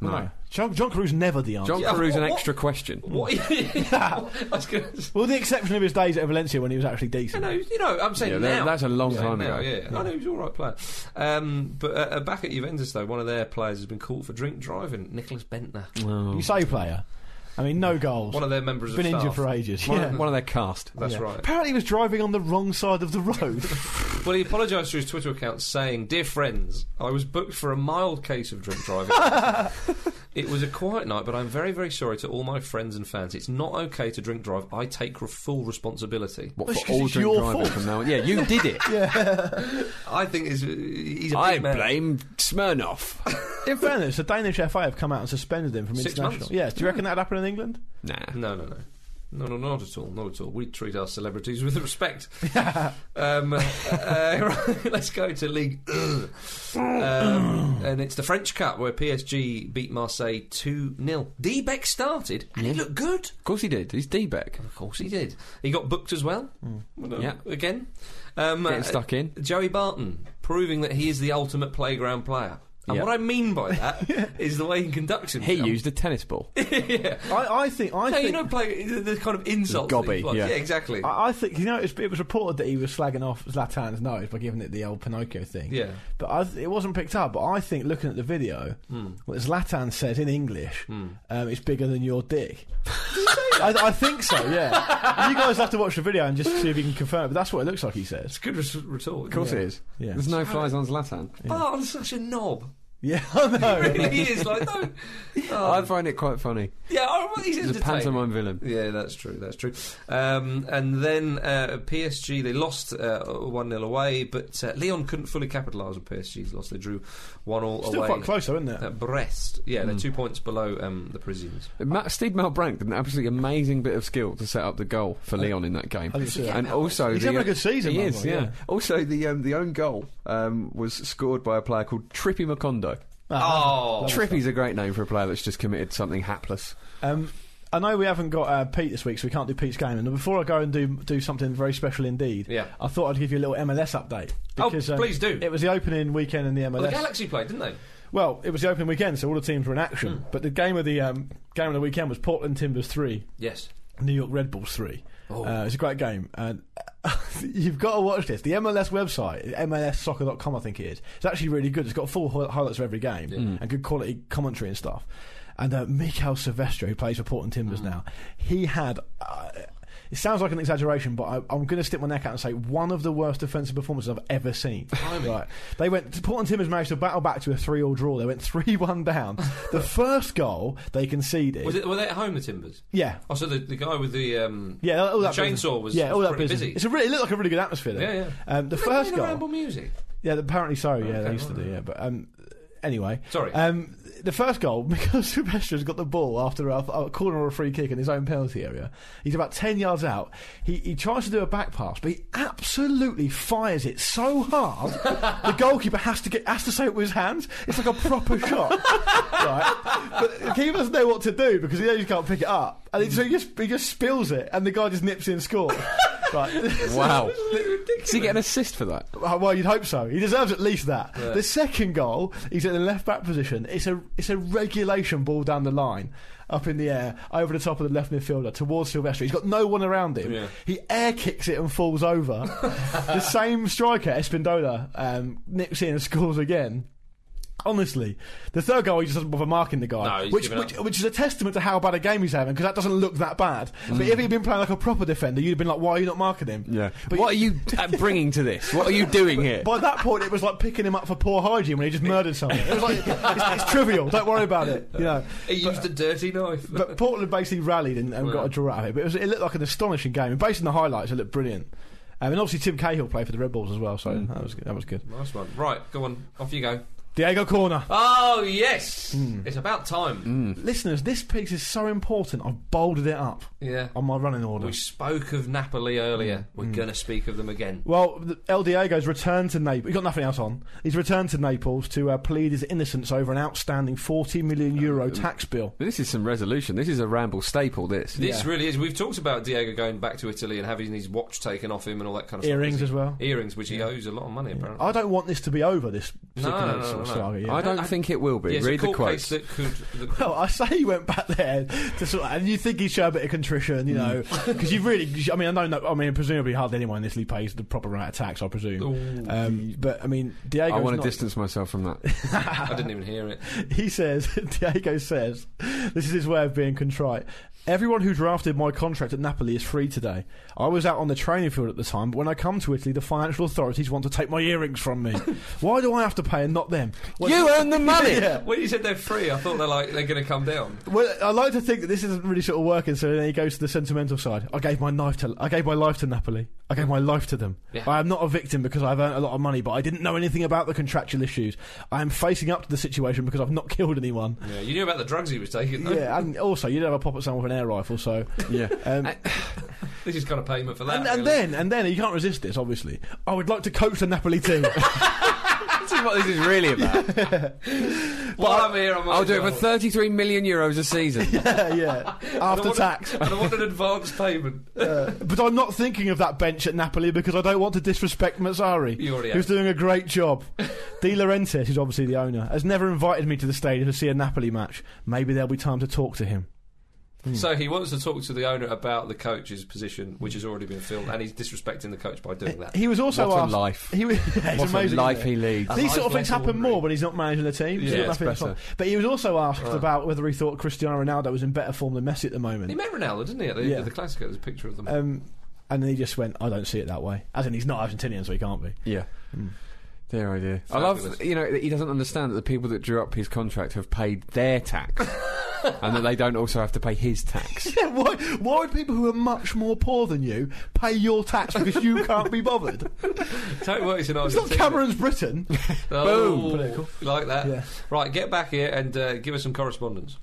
No. John, John Carew's never the answer. John Yeah, Carew's what- an what- extra question. What? I was gonna say- Well, the exception of his days at Valencia when he was actually decent. No, you know, I'm saying Yeah, now. that- that's a long Yeah, time now, ago. Yeah, I know he's all right player. Um, but uh, back at Juventus, though, one of their players has been caught for drink driving. Nicholas Bentner, Oh. You say player. I mean, no goals. one of their members Been of injured staff. for ages. One, yeah. of, one of their cast. That's Yeah. right. Apparently, he was driving on the wrong side of the road. Well, he apologised to his Twitter account, saying, "Dear friends, I was booked for a mild case of drink driving. It was a quiet night, but I'm very, very sorry to all my friends and fans. It's not okay to drink drive. I take re- full responsibility." What, That's for 'cause all it's drink your driving fault. from now on? Yeah, you did it. I think he's, he's a I big man. blame Smirnoff. In fairness, the Danish F A have come out and suspended him from Six international. months? Yes. Do you reckon that'd happen in England? Nah. No, no, no. No, no, not at all, not at all. We treat our celebrities with respect. um, uh, right, let's go to League um, and it's the French Cup where P S G beat Marseille two nil. D-Beck started and he looked good. Of course he did. He's D-Beck. Of course he did. He got booked as well. Well, Yeah. Again. Um, Getting uh, stuck in. Joey Barton, proving that he is the ultimate playground player. And Yeah. what I mean by that is the way he conducts himself. He used a tennis ball. yeah. I, I think. I No, think. you know, play the, the kind of insults. that Gobby, he flies. yeah. yeah, exactly. I, I think you know it was, it was reported that he was slagging off Zlatan's nose by giving it the old Pinocchio thing. Yeah. But I th- it wasn't picked up. But I think looking at the video, Hmm. what Zlatan says in English, um, it's bigger than your dick. I, I think so. Yeah. You guys have to watch the video and just see if you can confirm it. But that's what it looks like. He says. It's a good res- retort. Of course Yeah. it is. Yeah. There's no flies on Zlatan. Barton's such a knob. Yeah, I know. He really is. Like, no. Oh, I find it quite funny. yeah, oh, well, he's He's a entertaining. pantomime villain. Yeah, that's true. That's true. Um, and then uh, P S G, they lost uh, one nil away, but uh, Lyon couldn't fully capitalise on P S G's loss. They drew one all Still away. quite close, though, isn't it? At Brest. Yeah, they're two points below um, the Parisians. Ma- Steve Malbranc did an absolutely amazing bit of skill to set up the goal for Lyon in that game. I didn't see that. And also, He's the, having a good season, He Malbranc, is, yeah. yeah. Also, the um, the own goal um, was scored by a player called Trippy Macondo. Oh, Trippy's a great name for a player that's just committed something hapless. Um, I know we haven't got uh, Pete this week, so we can't do Pete's game. And before I go and do do something very special indeed, Yeah. I thought I'd give you a little M L S update. Oh, Because, um, please do. It was the opening weekend in the M L well, S. the Galaxy played, didn't they? Well, it was the opening weekend, so all the teams were in action. Hmm. But the game of the um, game of the weekend was Portland Timbers three, Yes. New York Red Bulls three. Oh. Uh, it's a great game, and you've got to watch this. The M L S website, M L S soccer dot com, I think it is. It's actually really good. It's got full hi- highlights of every game and good quality commentary and stuff. And uh, Mikael Silvestre, who plays for Portland Timbers Mm. now, he had. Uh, it sounds like an exaggeration, but I, I'm going to stick my neck out and say one of the worst defensive performances I've ever seen. Right, they went. Portland Timbers managed to battle back to a three-all draw. They went three one down. The first goal they conceded. Was it? Were they at home, the Timbers? Yeah. Oh, so the, the guy with the um, Yeah, all the that business. chainsaw was, yeah, all was that pretty business. busy. It's a really, it looked like a really good atmosphere there. Yeah, yeah. Um, the They first played goal, Ramble music. yeah, apparently so. Yeah, Okay, they used to alright. do. Yeah, but um, anyway, Sorry. Um, the first goal, because Silvestri's got the ball after a, a corner or a free kick in his own penalty area. He's about ten yards out. He he tries to do a back pass, but he absolutely fires it so hard the goalkeeper has to get has to say it with his hands. It's like a proper shot, right? But the keeper doesn't know what to do because he knows he can't pick it up, and he, so he just he just spills it, and the guy just nips in and scores. Right. Wow. Does he get an assist for that? Uh, Well, you'd hope so. He deserves at least that. The second goal, he's in the left back position. It's a it's a regulation ball down the line, up in the air, over the top of the left midfielder towards Silvestre. He's got no one around him. Yeah. He air kicks it and falls over. The same striker, Espindola, um, nips in and scores again. Honestly, the third goal he just doesn't bother marking the guy, No, he's which given which, up. which is a testament to how bad a game he's having because that doesn't look that bad. But if he'd been playing like a proper defender, you'd have been like, "Why are you not marking him?" Yeah. But What are you uh, bringing to this? What are you doing here? By that point, it was like picking him up for poor hygiene when he just murdered someone. It was like, it's, it's trivial, don't worry about it, you know. He used a dirty knife. But Portland basically rallied and, and got a draw out of it. But it, was, it looked like an astonishing game. And based on the highlights, it looked brilliant. Um, and obviously Tim Cahill played for the Red Bulls as well, so that was that was good. Nice one. Right, go on. Off you go. Diego Corner. Oh, yes! It's about time. Listeners, this piece is so important, I've bolded it up Yeah. on my running order. We spoke of Napoli earlier. We're going to speak of them again. Well, the- El Diego's returned to Naples. He's got nothing else on. He's returned to Naples to uh, plead his innocence over an outstanding forty million euro tax bill. This is some resolution. This is a Ramble staple, this. This Yeah. really is. We've talked about Diego going back to Italy and having his watch taken off him and all that kind of Earrings stuff. as well. Earrings, which he owes a lot of money, apparently. I don't want this to be over, this No, particular no, no, sort of I don't know. saga. Yeah. I don't I- think it will be. Yeah, it's Read a the court quotes. case that could. That could Well, I say he went back there to sort of, and you think he'd show a bit of contrition, you know, because you've really. I mean, I know. No, I mean, presumably hardly anyone in this league pays the proper amount of tax. I presume. Ooh. Um, but I mean, Diego. I want to distance myself from that. I didn't even hear it. He says, Diego says, this is his way of being contrite. Everyone who drafted my contract at Napoli is free today. I was out on the training field at the time, but when I come to Italy, the financial authorities want to take my earrings from me. Why do I have to pay and not them? Well, You earn the money! Yeah. When you said they're free, I thought they're like they're going to come down. Well, I like to think that this isn't really sort of working. So then he goes to the sentimental side. I gave my life to I gave my life to Napoli. I gave my life to them. Yeah. I am not a victim because I've earned a lot of money, but I didn't know anything about the contractual issues. I am facing up to the situation because I've not killed anyone. Yeah, you knew about the drugs he was taking, though. Yeah, and also you don't have a pop at someone with an air rifle, so Yeah. um, This is kind of payment for that. and, and really. then and then you can't resist this. Obviously, I would like to coach the Napoli team. This is what this is really about. While I'm here, I might I'll do it well. for thirty-three million euros a season. yeah, yeah, And I after want- tax. And I want an advance payment. Uh, but I'm not thinking of that bench at Napoli because I don't want to disrespect Mazzari, You already who's have. doing a great job. De Laurentiis, who's obviously the owner, has never invited me to the stadium to see a Napoli match. Maybe there'll be time to talk to him. So he wants to talk to the owner about the coach's position, which has already been filled, and he's disrespecting the coach by doing that. He was also What a asked. life. He was, yeah, it's What amazing, a life isn't it? he leads. A These life sort of things less happen ordinary. more when he's not managing the team. Yeah, so it's nothing is better. fun. But he was also asked Right. about whether he thought Cristiano Ronaldo was in better form than Messi at the moment. He met Ronaldo, didn't he? At the, Yeah. at the Classico, there's a picture of them. Um, and then he just went, I don't see it that way. As in, he's not Argentinian, so he can't be. Yeah. Mm. Dear idea. I love, Fabulous. you know, that he doesn't understand that the people that drew up his contract have paid their tax and that they don't also have to pay his tax. Yeah, why, why would people who are much more poor than you pay your tax because you can't be bothered? Tell you what, it's an It's not Argentina. Cameron's Britain. Oh, Boom. Political. like that. Yeah. Right, get back here and uh, give us some correspondence.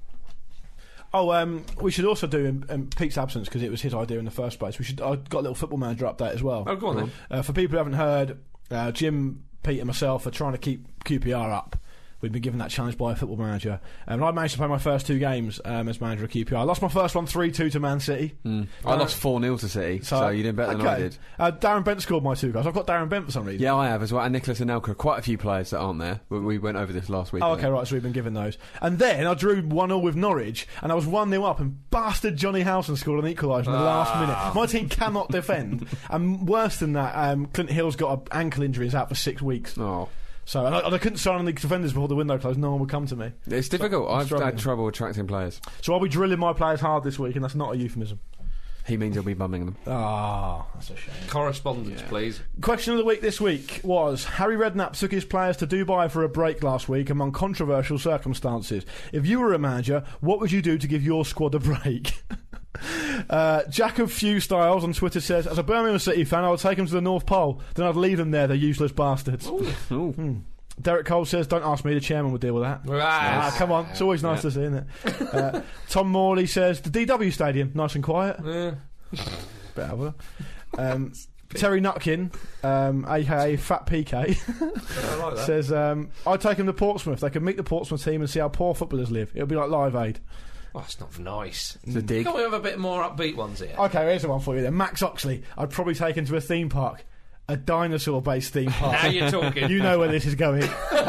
Oh, um, we should also do in, in Pete's absence because it was his idea in the first place. We should. I got a little football manager update as well. Oh, go on then. Uh, for people who haven't heard, uh, Jim, Pete, and myself are trying to keep Q P R up. We've been given that challenge by a football manager. Um, and I managed to play my first two games um, as manager of Q P R. I lost my first one three two to Man City. Mm. I Uh, lost four nil to City, so, you did better than I okay. did. Uh, Darren Bent scored my two goals. I've got Darren Bent for some reason. Yeah, I have as well. And Nicholas Anelka. Quite a few players that aren't there. We, we went over this last week. Oh, I okay, think. right, so we've been given those. And then I drew one nil with Norwich, and I was one nil up, and bastard Johnny Howson scored an equaliser in the last Ah. minute. My team cannot defend. And worse than that, um, Clint Hill's got an ankle injury, he's out for six weeks. Oh. So, and I, and I couldn't sign on the defenders before the window closed, no one would come to me. It's difficult. I'm I've struggling. had trouble attracting players. So I'll be drilling my players hard this week, and that's not a euphemism. He means he'll be bumming them. Ah, that's a shame. Correspondence, please. Question of the week this week was: Harry Redknapp took his players to Dubai for a break last week among controversial circumstances. If you were a manager, what would you do to give your squad a break? uh, Jack of Few Styles on Twitter says, as a Birmingham City fan, I would take them to the North Pole, then I'd leave them there, they're useless bastards. Ooh. Hmm. Derek Cole says, don't ask me, the chairman would deal with that. Ah, come on, it's always nice Yeah. to see, isn't it? Uh, Tom Morley says, the D W Stadium, nice and quiet. Yeah. Bit of a- um, Terry Nutkin, um, aka Fat P K, I like that. says, um, I'd take him to Portsmouth. They could meet the Portsmouth team and see how poor footballers live. It'll be like Live Aid. Oh, that's not nice. It's a dig. Can we have a bit more upbeat ones here? Okay, here's the one for you then. Max Oxley, I'd probably take him to a theme park. A dinosaur-based theme park. Now you're talking. You know where this is going.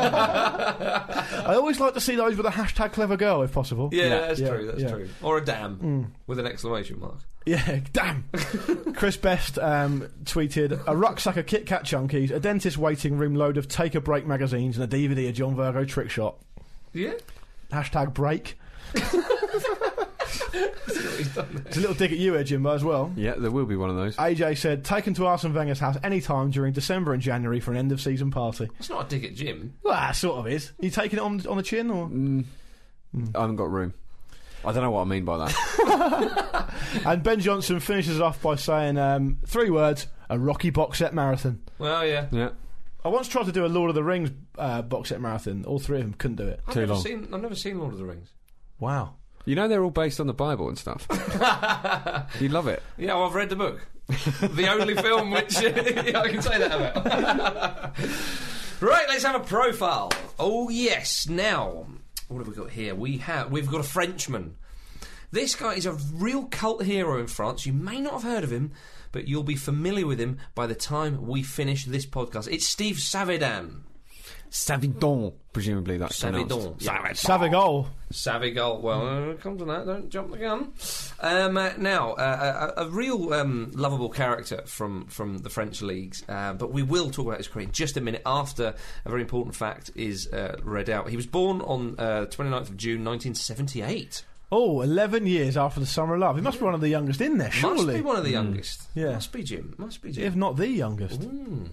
I always like to see those with a hashtag clever girl, if possible. Yeah, Yeah. that's Yeah, true. That's yeah. true. Or a dam Mm. with an exclamation mark. Yeah, damn. Chris Best um, tweeted, a rucksack of Kit Kat chunkies, a dentist waiting room load of Take a Break magazines, and a D V D of John Virgo Trick Shot. Yeah. Hashtag break. See what he's done there. It's a little dig at you here, Jimbo, as well. Yeah, there will be one of those. A J said, taken to Arsene Wenger's house any time during December and January for an end-of-season party. That's not a dig at Jim. Well, that sort of is. You taking it on on the chin, or...? Mm. I haven't got room. I don't know what I mean by that. And Ben Johnson finishes off by saying, um, three words, a Rocky box set marathon. Well, yeah. Yeah. I once tried to do a Lord of the Rings uh, box set marathon. All three of them couldn't do it. I've Too never long. Seen, I've never seen Lord of the Rings. Wow. You know they're all based on the Bible and stuff. You love it. Yeah, well, I've read the book. The only film which yeah, I can say that about. Right, let's have a profile. Oh yes. Now, what have we got here? We have we've got a Frenchman. This guy is a real cult hero in France. You may not have heard of him, but you'll be familiar with him by the time we finish this podcast. It's Steve Savidan. Savidon, presumably that's Savidon. pronounced. Yeah. Savigol. Savigol. Well, uh, come to that. Don't jump the gun. Um, uh, now, uh, a, a real um, lovable character from, from the French leagues, uh, but we will talk about his career in just a minute after a very important fact is uh, read out. He was born on uh, twenty-ninth of June nineteen seventy-eight. Oh, eleven years after the Summer of Love. He must be one of the youngest in there, surely. Must be one of the youngest. Yeah. Must be Jim. Must be Jim. If not the youngest. Mm.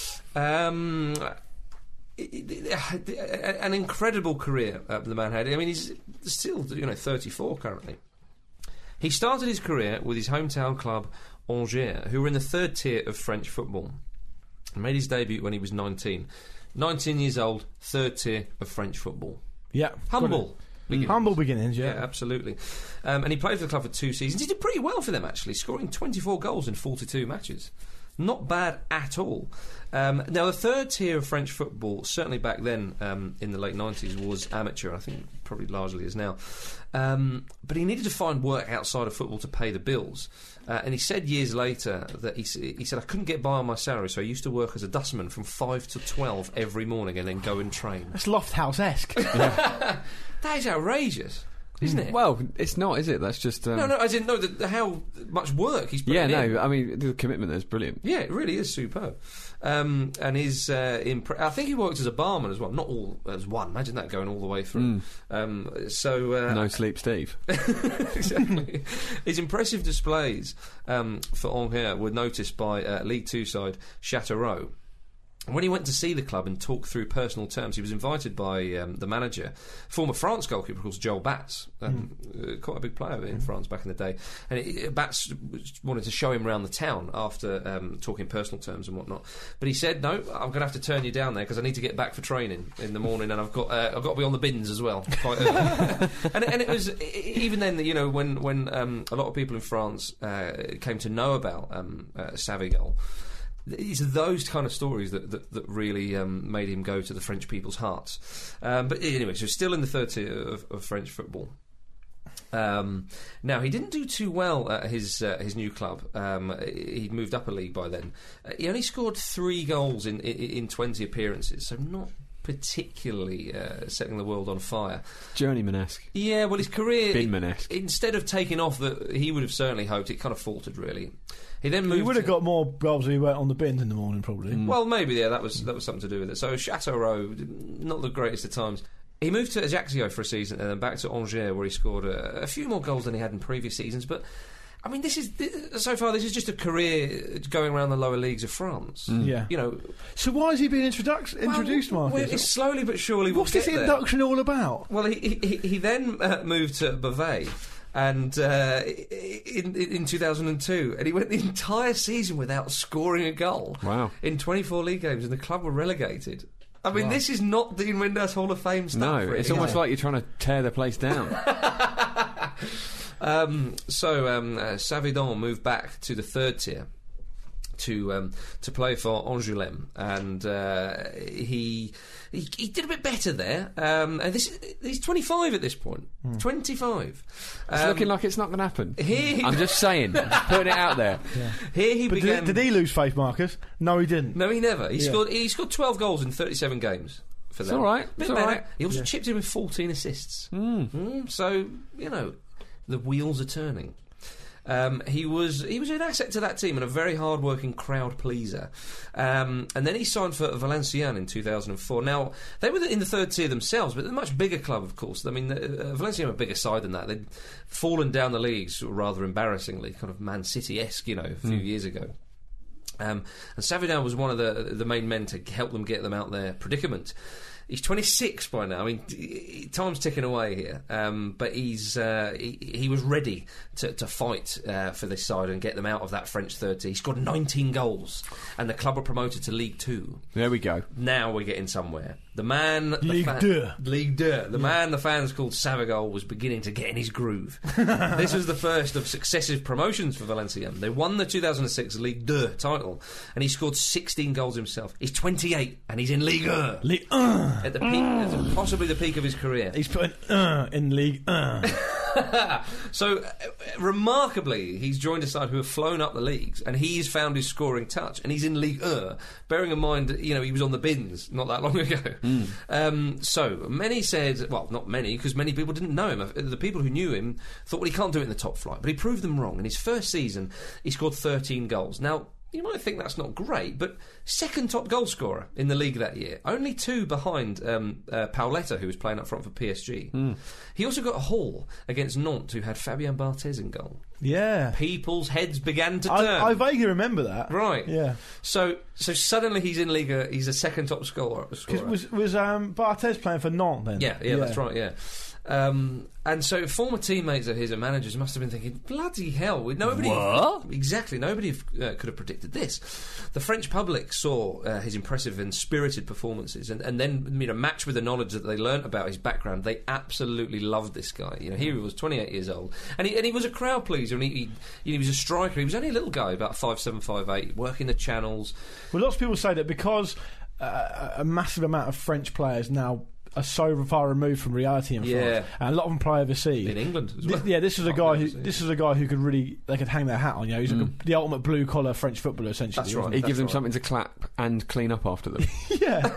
Um, it, it, it, an incredible career uh, the man had. I mean, he's still, you know, thirty-four currently. He started his career with his hometown club, Angers, who were in the third tier of French football. He made his debut when he was nineteen. nineteen years old, third tier of French football. Yeah. Humble. Beginnings. Humble beginnings, yeah. Yeah, absolutely. Um, and he played for the club for two seasons. He did pretty well for them, actually, scoring twenty-four goals in forty-two matches. Not bad at all. Um, now, the third tier of French football, certainly back then um, in the late nineties, was amateur. I think probably largely is now. Um, but he needed to find work outside of football to pay the bills. Uh, and he said years later that he, he said, I couldn't get by on my salary, so I used to work as a dustman from five to twelve every morning and then go and train. That's Lofthouse-esque. Yeah. That is outrageous. Isn't it? Well, it's not, is it? That's just... Um... No, no, I didn't know the, the, how much work he's putting yeah, in. Yeah, no, I mean, the commitment there is brilliant. Yeah, it really is superb. Um, and his... Uh, impre- I think he worked as a barman as well. Not all as one. Imagine that going all the way through. Mm. Um, so... Uh, no sleep, Steve. Exactly. His impressive displays um, for Angers were noticed by uh, League Two side Châteauroux. When he went to see the club and talk through personal terms, he was invited by um, the manager, former France goalkeeper, of course, Joel Batz, um, mm. uh, quite a big player in mm. France back in the day. And it, Batz wanted to show him around the town after um, talking personal terms and whatnot. But he said, "No, I'm going to have to turn you down there because I need to get back for training in the morning, and I've got uh, I've got to be on the bins as well." Quite early. and, and it was even then, you know, when when um, a lot of people in France uh, came to know about um, uh, Savigol. These are those kind of stories that that, that really um, made him go to the French people's hearts. Um, but anyway, so still in the third tier of, of French football. Um, now he didn't do too well at his uh, his new club. Um, he'd moved up a league by then. Uh, he only scored three goals in in, in twenty appearances, so not particularly uh, setting the world on fire. Journeyman-esque. Yeah, well, his career... Binman-esque. Instead of taking off that he would have certainly hoped, it kind of faltered, really. He then moved... He would have got more goals if he went on the bins in the morning, probably. Mm. Well, maybe, yeah, that was that was something to do with it. So, Châteauroux, not the greatest of times. He moved to Ajaccio for a season and then back to Angers, where he scored a, a few more goals than he had in previous seasons, but... I mean, this is so far. This is just a career going around the lower leagues of France. Mm. Yeah, you know. So why has he been introduced? Well, introduced, Marcus? Well, it's slowly but surely. What's we'll this get induction there. all about? Well, he he, he then uh, moved to Beauvais, and uh, in in two thousand two, and he went the entire season without scoring a goal. Wow! In twenty-four league games, and the club were relegated. I mean, wow. This is not Dean Windass Hall of Fame stuff. No, really, it's almost like you're trying to tear the place down. Um, so um, uh, Savidon moved back to the third tier to um, to play for Angoulême, and uh, he, he he did a bit better there. Um, and this he's twenty-five at this point. Mm. twenty-five. It's um, looking like it's not going to happen. Here he I'm just saying, just putting it out there. Yeah. Here he but began. Did, did he lose faith, Marcus? No, he didn't. No, he never. He yeah. scored. He scored twelve goals in thirty-seven games. For them. It's all right. Bit It's all better. right. He also yeah. chipped in with fourteen assists. Mm. Mm, so you know. The wheels are turning. Um, he was he was an asset to that team and a very hard-working crowd pleaser. Um, and then he signed for Valenciennes in two thousand four. Now, they were in the third tier themselves, but they're a much bigger club, of course. I mean, uh, Valenciennes were a bigger side than that. They'd fallen down the leagues rather embarrassingly, kind of Man City-esque, you know, a few mm. years ago. Um, and Savidon was one of the the main men to help them get them out their predicament. He's twenty-six by now. I mean, time's ticking away here. Um, but he's uh, he, he was ready to, to fight uh, for this side and get them out of that French third tier. He scored nineteen goals, and the club were promoted to League Two. There we go. Now we're getting somewhere. The man... League the fa- Deux. League Deux. The yeah. man the fans called Savigol was beginning to get in his groove. This was the first of successive promotions for Valenciennes. They won the two thousand six League Deux title, and he scored sixteen goals himself. He's twenty-eight, and he's in Ligue one. Ligue one. At the peak, at possibly the peak of his career. He's putting uh, in League one. So, uh, remarkably, he's joined a side who have flown up the leagues, and he's found his scoring touch, and he's in Ligue one, bearing in mind, you know, he was on the bins not that long ago. Mm. Um, so, many said, well, not many, because many people didn't know him. The people who knew him thought, well, he can't do it in the top flight, but he proved them wrong. In his first season, he scored thirteen goals. Now, you might think that's not great, but second top goal scorer in the league that year. Only two behind um, uh, Pauletta, who was playing up front for P S G. Mm. He also got a haul against Nantes, who had Fabien Barthez in goal. Yeah. People's heads began to I, turn. I vaguely remember that. Right. Yeah. So so suddenly he's in Liga, he's a second top scorer. scorer. Was, was um, Barthez playing for Nantes then? Yeah, yeah, yeah. That's right, yeah. Um, and so former teammates of his and managers must have been thinking, bloody hell, nobody what? exactly nobody uh, could have predicted this. The French public saw uh, his impressive and spirited performances, and, and then, you know, matched with the knowledge that they learnt about his background, they absolutely loved this guy. You know, here he was, twenty-eight years old, and he, and he was a crowd pleaser, and he, he, he was a striker. He was only a little guy, about five seven, five eight, working the channels. Well, lots of people say that because uh, a massive amount of French players now are so far removed from reality in France, Yeah. and a lot of them play overseas. In England as well. This, yeah, this is a Can't guy play who overseas. this is a guy who could really they could hang their hat on. You know, he's like Mm. a, the ultimate blue collar French footballer essentially. That's right. wasn't He That's gives them right. something to clap and clean up after them. he?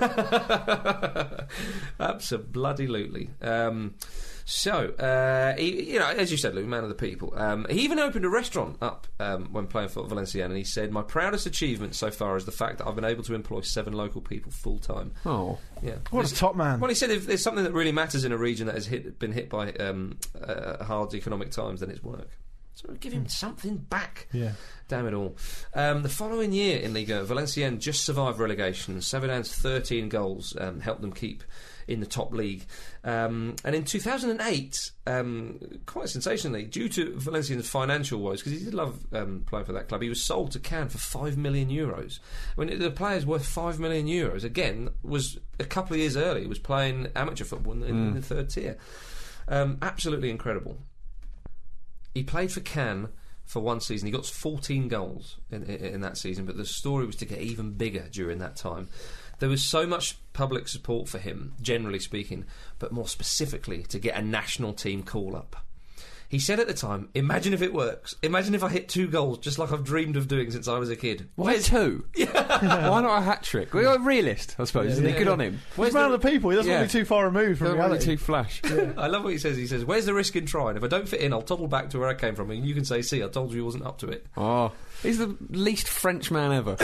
Yeah. Absolutely. Um, so, uh, he, you know, as you said, Lou, man of the people. Um, he even opened a restaurant up um, when playing for Valenciennes, and he said, "My proudest achievement so far is the fact that I've been able to employ seven local people full time." Oh, Yeah, What a top man. Well, he said if there's something that really matters in a region that has hit, been hit by um, uh, hard economic times, then it's work. So give him something back. Yeah. Damn it all. Um, the following year in Liga, Valenciennes just survived relegation. Sevedan's thirteen goals um, helped them keep in the top league. Um, and in two thousand eight, um, quite sensationally, due to Valenciennes' financial woes, because he did love um, playing for that club, he was sold to Cannes for five million euros. I mean, the player's worth five million euros, again, was a couple of years early. He was playing amateur football in, in, Mm. in the third tier. Um, absolutely incredible. He played for Cannes for one season. He got fourteen goals in, in, in that season, but the story was to get even bigger during that time. There was so much public support for him, generally speaking, but more specifically to get a national team call-up. He said at the time, "Imagine if it works. Imagine if I hit two goals just like I've dreamed of doing since I was a kid." why Where's- two? Why not a hat trick? Well, a realist, I suppose. Yeah, Isn't yeah, it? Good yeah. on him. He's man of the people. He doesn't Yeah. want to be too far removed from Don't want reality. to be too flash. I love what he says. He says, "Where's the risk in trying? If I don't fit in, I'll toddle back to where I came from, and you can say, see, I told you he wasn't up to it." Oh, he's the least French man ever.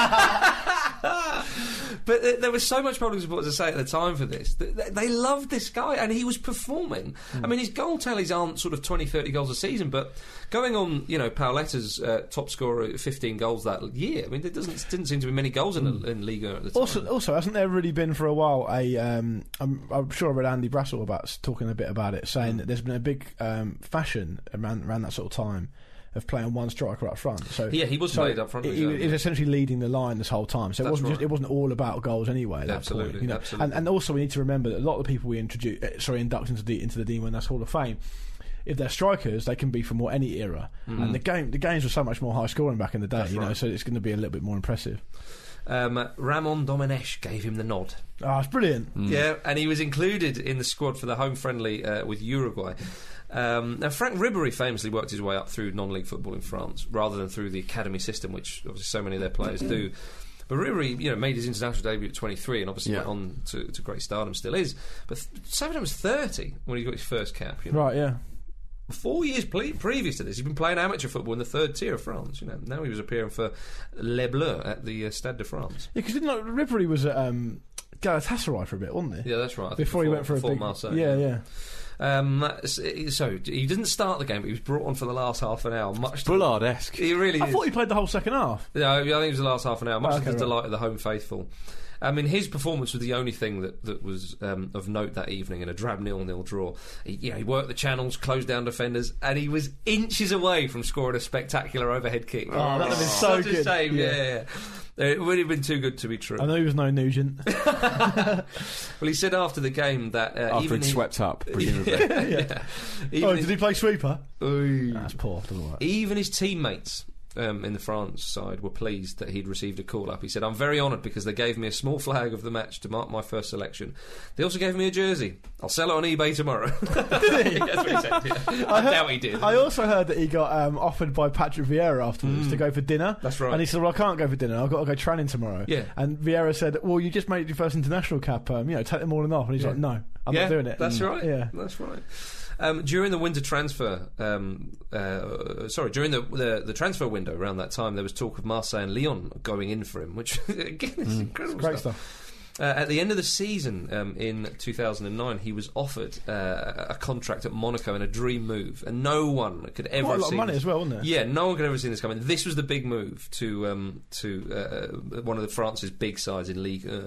But th- there was so much public support, as I say, at the time for this. Th- th- They loved this guy, and he was performing. Mm. I mean, his goal tallies aren't sort of twenty, thirty goals a season, but going on, you know, Pauletta's uh, top scorer, fifteen goals that year. I mean, there doesn't didn't seem to be many goals in, Mm. in Liga at the time. Also, also, hasn't there really been for a while a? Um, I'm, I'm sure I read Andy Brassel about talking a bit about it, saying that there's been a big um, fashion around, around that sort of time of playing one striker up front. So Yeah, he was so played up front. He, he reserve, was yeah. essentially leading the line this whole time. So it That's wasn't right. just, it wasn't all about goals anyway. At that Absolutely, point, you know? absolutely. And, and also we need to remember that a lot of the people we introduce, uh, sorry, induct into the into the Dean Windass Hall of Fame, if they're strikers, they can be from what, any era. Mm. And the game, the games were so much more high scoring back in the day. That's you know, right. so it's going to be a little bit more impressive. Um, Ramon Domenech gave him the nod. Oh, it's brilliant. Mm. Yeah, and he was included in the squad for the home friendly uh, with Uruguay. Um, now, Frank Ribéry famously worked his way up through non-league football in France, rather than through the academy system, which obviously so many of their players do. But Ribéry, you know, made his international debut at twenty-three, and obviously Yeah. went on to, to great stardom. Still is. But Savidan was thirty when he got his first cap. You know? Right, yeah. Four years ple- previous to this, he'd been playing amateur football in the third tier of France. You know, now he was appearing for Les Bleus at the uh, Stade de France. Yeah, because didn't like, Ribéry was at um, Galatasaray for a bit, wasn't he? Yeah, that's right. I think Before, he went for a before big. Marseille. Yeah, yeah. Um, so he didn't start the game, but he was brought on for the last half an hour. Much to, Bullard-esque. he really I is. thought he played the whole second half. No, I think it was the last half an hour. Much Oh, to okay, the right. delight of the home faithful. I mean, his performance was the only thing that, that was um, of note that evening in a drab nil-nil draw. He, you know, he worked the channels, closed down defenders, and he was inches away from scoring a spectacular overhead kick. Oh, that'd have been so Such a good. shame, Yeah. yeah. yeah. It would have been too good to be true. I know he was no Nugent. Well, he said after the game that uh, After even he'd he- swept up, presumably. yeah. Even Oh, his- did he play sweeper? Oy. That's poor. Doesn't work. Even his teammates um, in the France side were pleased that he'd received a call-up. He said, "I'm very honoured because they gave me a small flag of the match to mark my first selection. They also gave me a jersey. I'll sell it on eBay tomorrow." Did he? That's what he said, yeah. I, I heard, doubt he did. I also heard that he got um, offered by Patrick Vieira afterwards mm. to go for dinner. That's right. And he said, "Well, I can't go for dinner. I've got to go training tomorrow." Yeah. And Vieira said, "Well, you just made your first international cap. Um, you know, take them all off." And he's yeah. like, "No, I'm yeah, not doing it." That's mm. right. Yeah, that's right. Um, during the winter transfer, um, uh, sorry, during the, the the transfer window around that time, there was talk of Marseille and Lyon going in for him, which again is mm. incredible Great stuff. stuff. Uh, at the end of the season um, in two thousand nine, he was offered uh, a contract at Monaco in a dream move, and no one could ever Quite a have lot seen of money this. as well, wasn't it? Yeah, no one could ever have seen this coming. This was the big move to um, to uh, one of the France's big sides in Ligue one.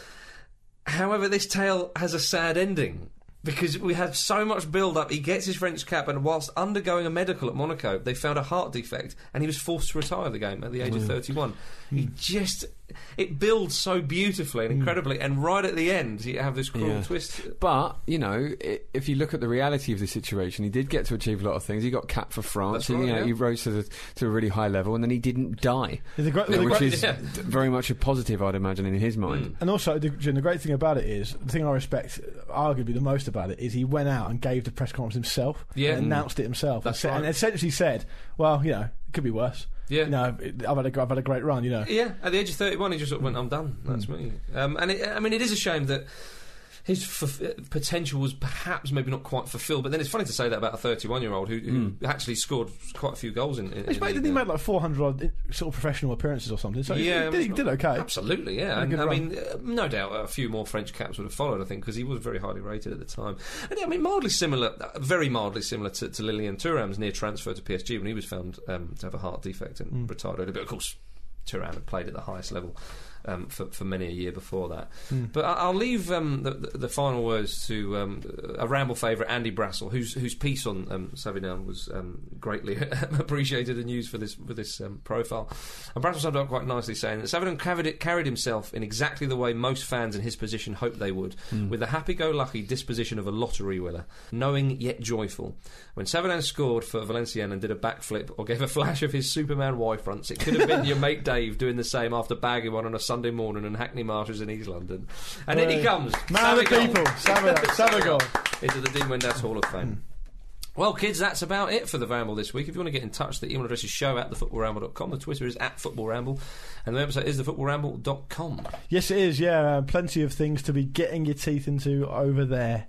However, this tale has a sad ending. Because we had so much build-up, he gets his French cap, and whilst undergoing a medical at Monaco, they found a heart defect, and he was forced to retire the game at the age mm. of thirty-one. Mm. He just... It builds so beautifully and incredibly, mm. and right at the end, you have this cruel yeah. twist. But, you know, if you look at the reality of the situation, he did get to achieve a lot of things. He got capped for France, That's and, right, you know, yeah. he rose to, the, to a really high level, and then he didn't die, The great, you know, the which great, is yeah. very much a positive, I'd imagine, in his mind. Mm. And also, the, Jim, the great thing about it is, the thing I respect arguably the most about it is he went out and gave the press conference himself Yeah. and announced it himself. That's and, right. and essentially said, well, you know, it could be worse. Yeah. You know, I've had, a, I've had a great run, you know. Yeah, at the age of thirty-one, he just sort of went, "I'm done. That's Mm. me." Um, and it, I mean, it is a shame that his f- potential was perhaps maybe not quite fulfilled. But then it's funny to say that about a thirty-one-year-old who, who Mm. actually scored quite a few goals in. in, He's in made, the, he made like four hundred odd sort of professional appearances or something. So yeah, he, did, he did okay. Absolutely, yeah. Had a And, good I run. mean, uh, no doubt a few more French caps would have followed, I think, because he was very highly rated at the time. And yeah, I mean, mildly similar, uh, very mildly similar to, to Lilian Thuram's near transfer to P S G when he was found um, to have a heart defect and Mm. retired early. But of course, Thuram had played at the highest level um, for, for many a year before that. Mm. But I, I'll leave um, the, the, the final words to um, a Ramble favourite, Andy Brassel, whose whose piece on um, Savinien was um, greatly appreciated and used for this for this um, profile. And Brassel summed up quite nicely, saying that Savinien carried, carried himself in exactly the way most fans in his position hoped they would, mm. with the happy-go-lucky disposition of a lottery winner, knowing yet joyful. When Savinien scored for Valenciennes and did a backflip or gave a flash of his Superman Y-fronts, it could have been your mate Dave doing the same after bagging one on a Sunday morning in Hackney Marshes in East London. And in he comes, Man of the Savigol. people, Savigol, Savigol. into the Dean Windass Hall of Fame. Well, kids, that's about it for the Ramble this week. If you want to get in touch, the email address is show at the football ramble dot com. The Twitter is at football ramble, and the website is the football ramble dot com. Yes, it is, yeah. Uh, plenty of things to be getting your teeth into over there.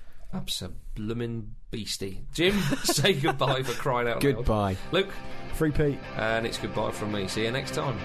Absolute beastie. Jim, say goodbye for crying out loud. Goodbye. Luke. Free Pete. And it's goodbye from me. See you next time.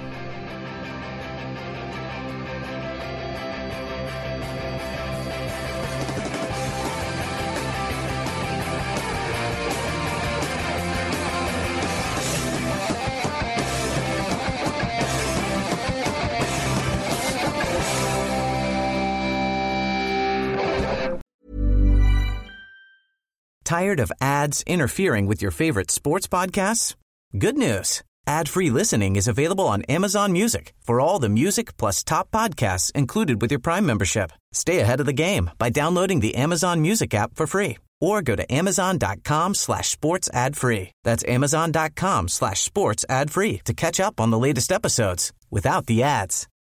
Tired of ads interfering with your favorite sports podcasts? Good news. Ad-free listening is available on Amazon Music for all the music plus top podcasts included with your Prime membership. Stay ahead of the game by downloading the Amazon Music app for free or go to amazon.com slash sports ad free. That's amazon.com slash sports ad free to catch up on the latest episodes without the ads.